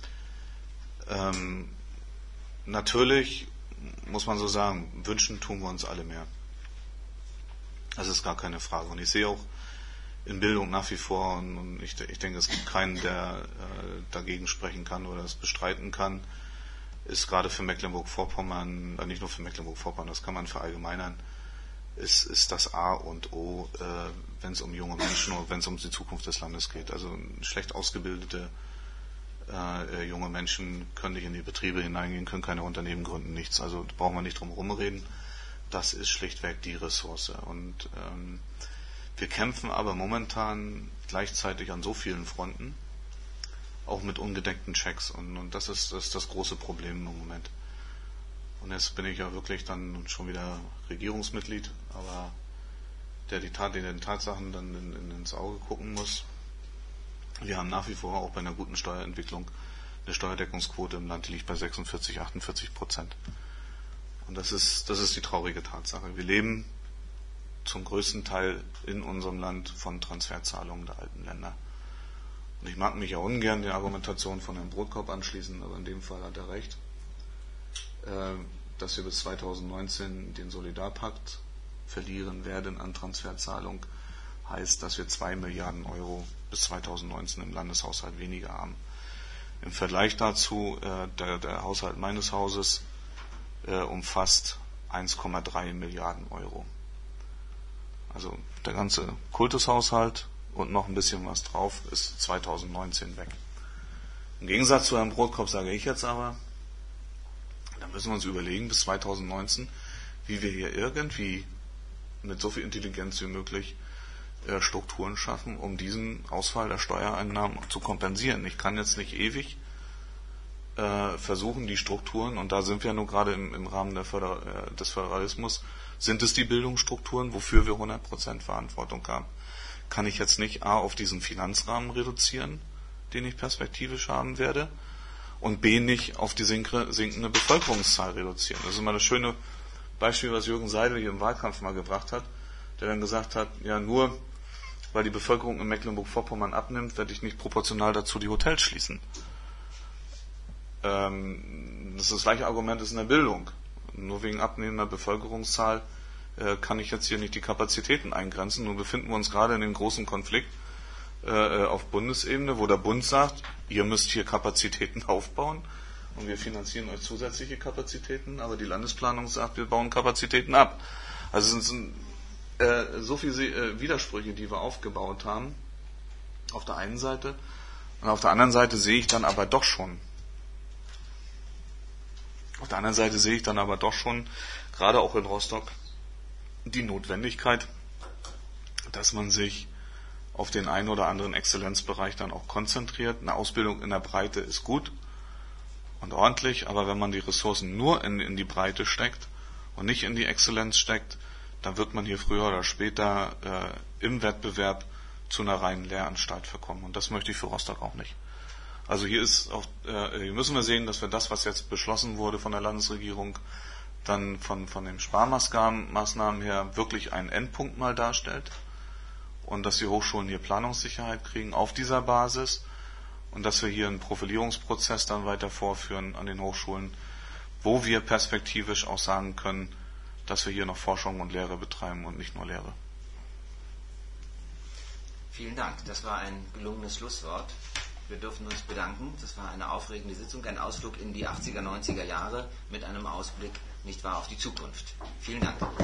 Ähm, natürlich muss man so sagen, wünschen tun wir uns alle mehr. Das ist gar keine Frage. Und ich sehe auch in Bildung nach wie vor, und, und ich, ich denke, es gibt keinen, der äh, dagegen sprechen kann oder es bestreiten kann, ist gerade für Mecklenburg-Vorpommern, äh, nicht nur für Mecklenburg-Vorpommern, das kann man verallgemeinern, ist, ist das A und O, äh, wenn es um junge Menschen und wenn es um die Zukunft des Landes geht. Also schlecht ausgebildete Äh, junge Menschen können nicht in die Betriebe hineingehen, können keine Unternehmen gründen, nichts. Also da brauchen wir nicht drum rumreden. Das ist schlichtweg die Ressource. Und ähm, wir kämpfen aber momentan gleichzeitig an so vielen Fronten, auch mit ungedeckten Checks. Und, und das, ist, das ist das große Problem im Moment. Und jetzt bin ich ja wirklich dann schon wieder Regierungsmitglied, aber der die Tat, den den Tatsachen dann in, in, ins Auge gucken muss. Wir haben nach wie vor auch bei einer guten Steuerentwicklung eine Steuerdeckungsquote im Land, die liegt bei sechsundvierzig, achtundvierzig Prozent. Und das ist, das ist die traurige Tatsache. Wir leben zum größten Teil in unserem Land von Transferzahlungen der alten Länder. Und ich mag mich ja ungern der Argumentation von Herrn Brotkorb anschließen, aber in dem Fall hat er recht, dass wir bis zweitausendneunzehn den Solidarpakt verlieren werden an Transferzahlung, heißt, dass wir zwei Milliarden Euro bis zweitausendneunzehn im Landeshaushalt weniger haben. Im Vergleich dazu, äh, der, der Haushalt meines Hauses äh, umfasst eins Komma drei Milliarden Euro. Also der ganze Kultushaushalt und noch ein bisschen was drauf ist zweitausendneunzehn weg. Im Gegensatz zu Herrn Brodkopf sage ich jetzt aber, da müssen wir uns überlegen bis zweitausendneunzehn, wie wir hier irgendwie mit so viel Intelligenz wie möglich äh, Strukturen schaffen, um diesen Ausfall der Steuereinnahmen zu kompensieren. Ich kann jetzt nicht ewig äh, versuchen, die Strukturen, und da sind wir nur gerade im, im Rahmen der Föder- äh, des Föderalismus, sind es die Bildungsstrukturen, wofür wir hundert Prozent Verantwortung haben. Kann ich jetzt nicht A auf diesen Finanzrahmen reduzieren, den ich perspektivisch haben werde, und B nicht auf die sinkende Bevölkerungszahl reduzieren. Das ist immer das schöne Beispiel, was Jürgen Seidel hier im Wahlkampf mal gebracht hat, der dann gesagt hat, ja, nur weil die Bevölkerung in Mecklenburg-Vorpommern abnimmt, werde ich nicht proportional dazu die Hotels schließen. Ähm, das ist das gleiche Argument ist in der Bildung. Nur wegen abnehmender Bevölkerungszahl äh, kann ich jetzt hier nicht die Kapazitäten eingrenzen. Nun befinden wir uns gerade in dem großen Konflikt äh, auf Bundesebene, wo der Bund sagt, ihr müsst hier Kapazitäten aufbauen und wir finanzieren euch zusätzliche Kapazitäten, aber die Landesplanung sagt, wir bauen Kapazitäten ab. Also es sind äh, so viele äh, Widersprüche, die wir aufgebaut haben, auf der einen Seite. Und auf der anderen Seite sehe ich dann aber doch schon, Auf der anderen Seite sehe ich dann aber doch schon, gerade auch in Rostock, die Notwendigkeit, dass man sich auf den einen oder anderen Exzellenzbereich dann auch konzentriert. Eine Ausbildung in der Breite ist gut und ordentlich, aber wenn man die Ressourcen nur in, in die Breite steckt und nicht in die Exzellenz steckt, dann wird man hier früher oder später äh, im Wettbewerb zu einer reinen Lehranstalt verkommen. Und das möchte ich für Rostock auch nicht. Also hier ist auch, äh, hier müssen wir sehen, dass wir das, was jetzt beschlossen wurde von der Landesregierung, dann von, von den Sparmaßnahmen her wirklich einen Endpunkt mal darstellt und dass die Hochschulen hier Planungssicherheit kriegen auf dieser Basis und dass wir hier einen Profilierungsprozess dann weiter vorführen an den Hochschulen, wo wir perspektivisch auch sagen können, dass wir hier noch Forschung und Lehre betreiben und nicht nur Lehre. Vielen Dank. Das war ein gelungenes Schlusswort. Wir dürfen uns bedanken. Das war eine aufregende Sitzung, ein Ausflug in die achtziger, neunziger Jahre mit einem Ausblick, nicht wahr, auf die Zukunft. Vielen Dank.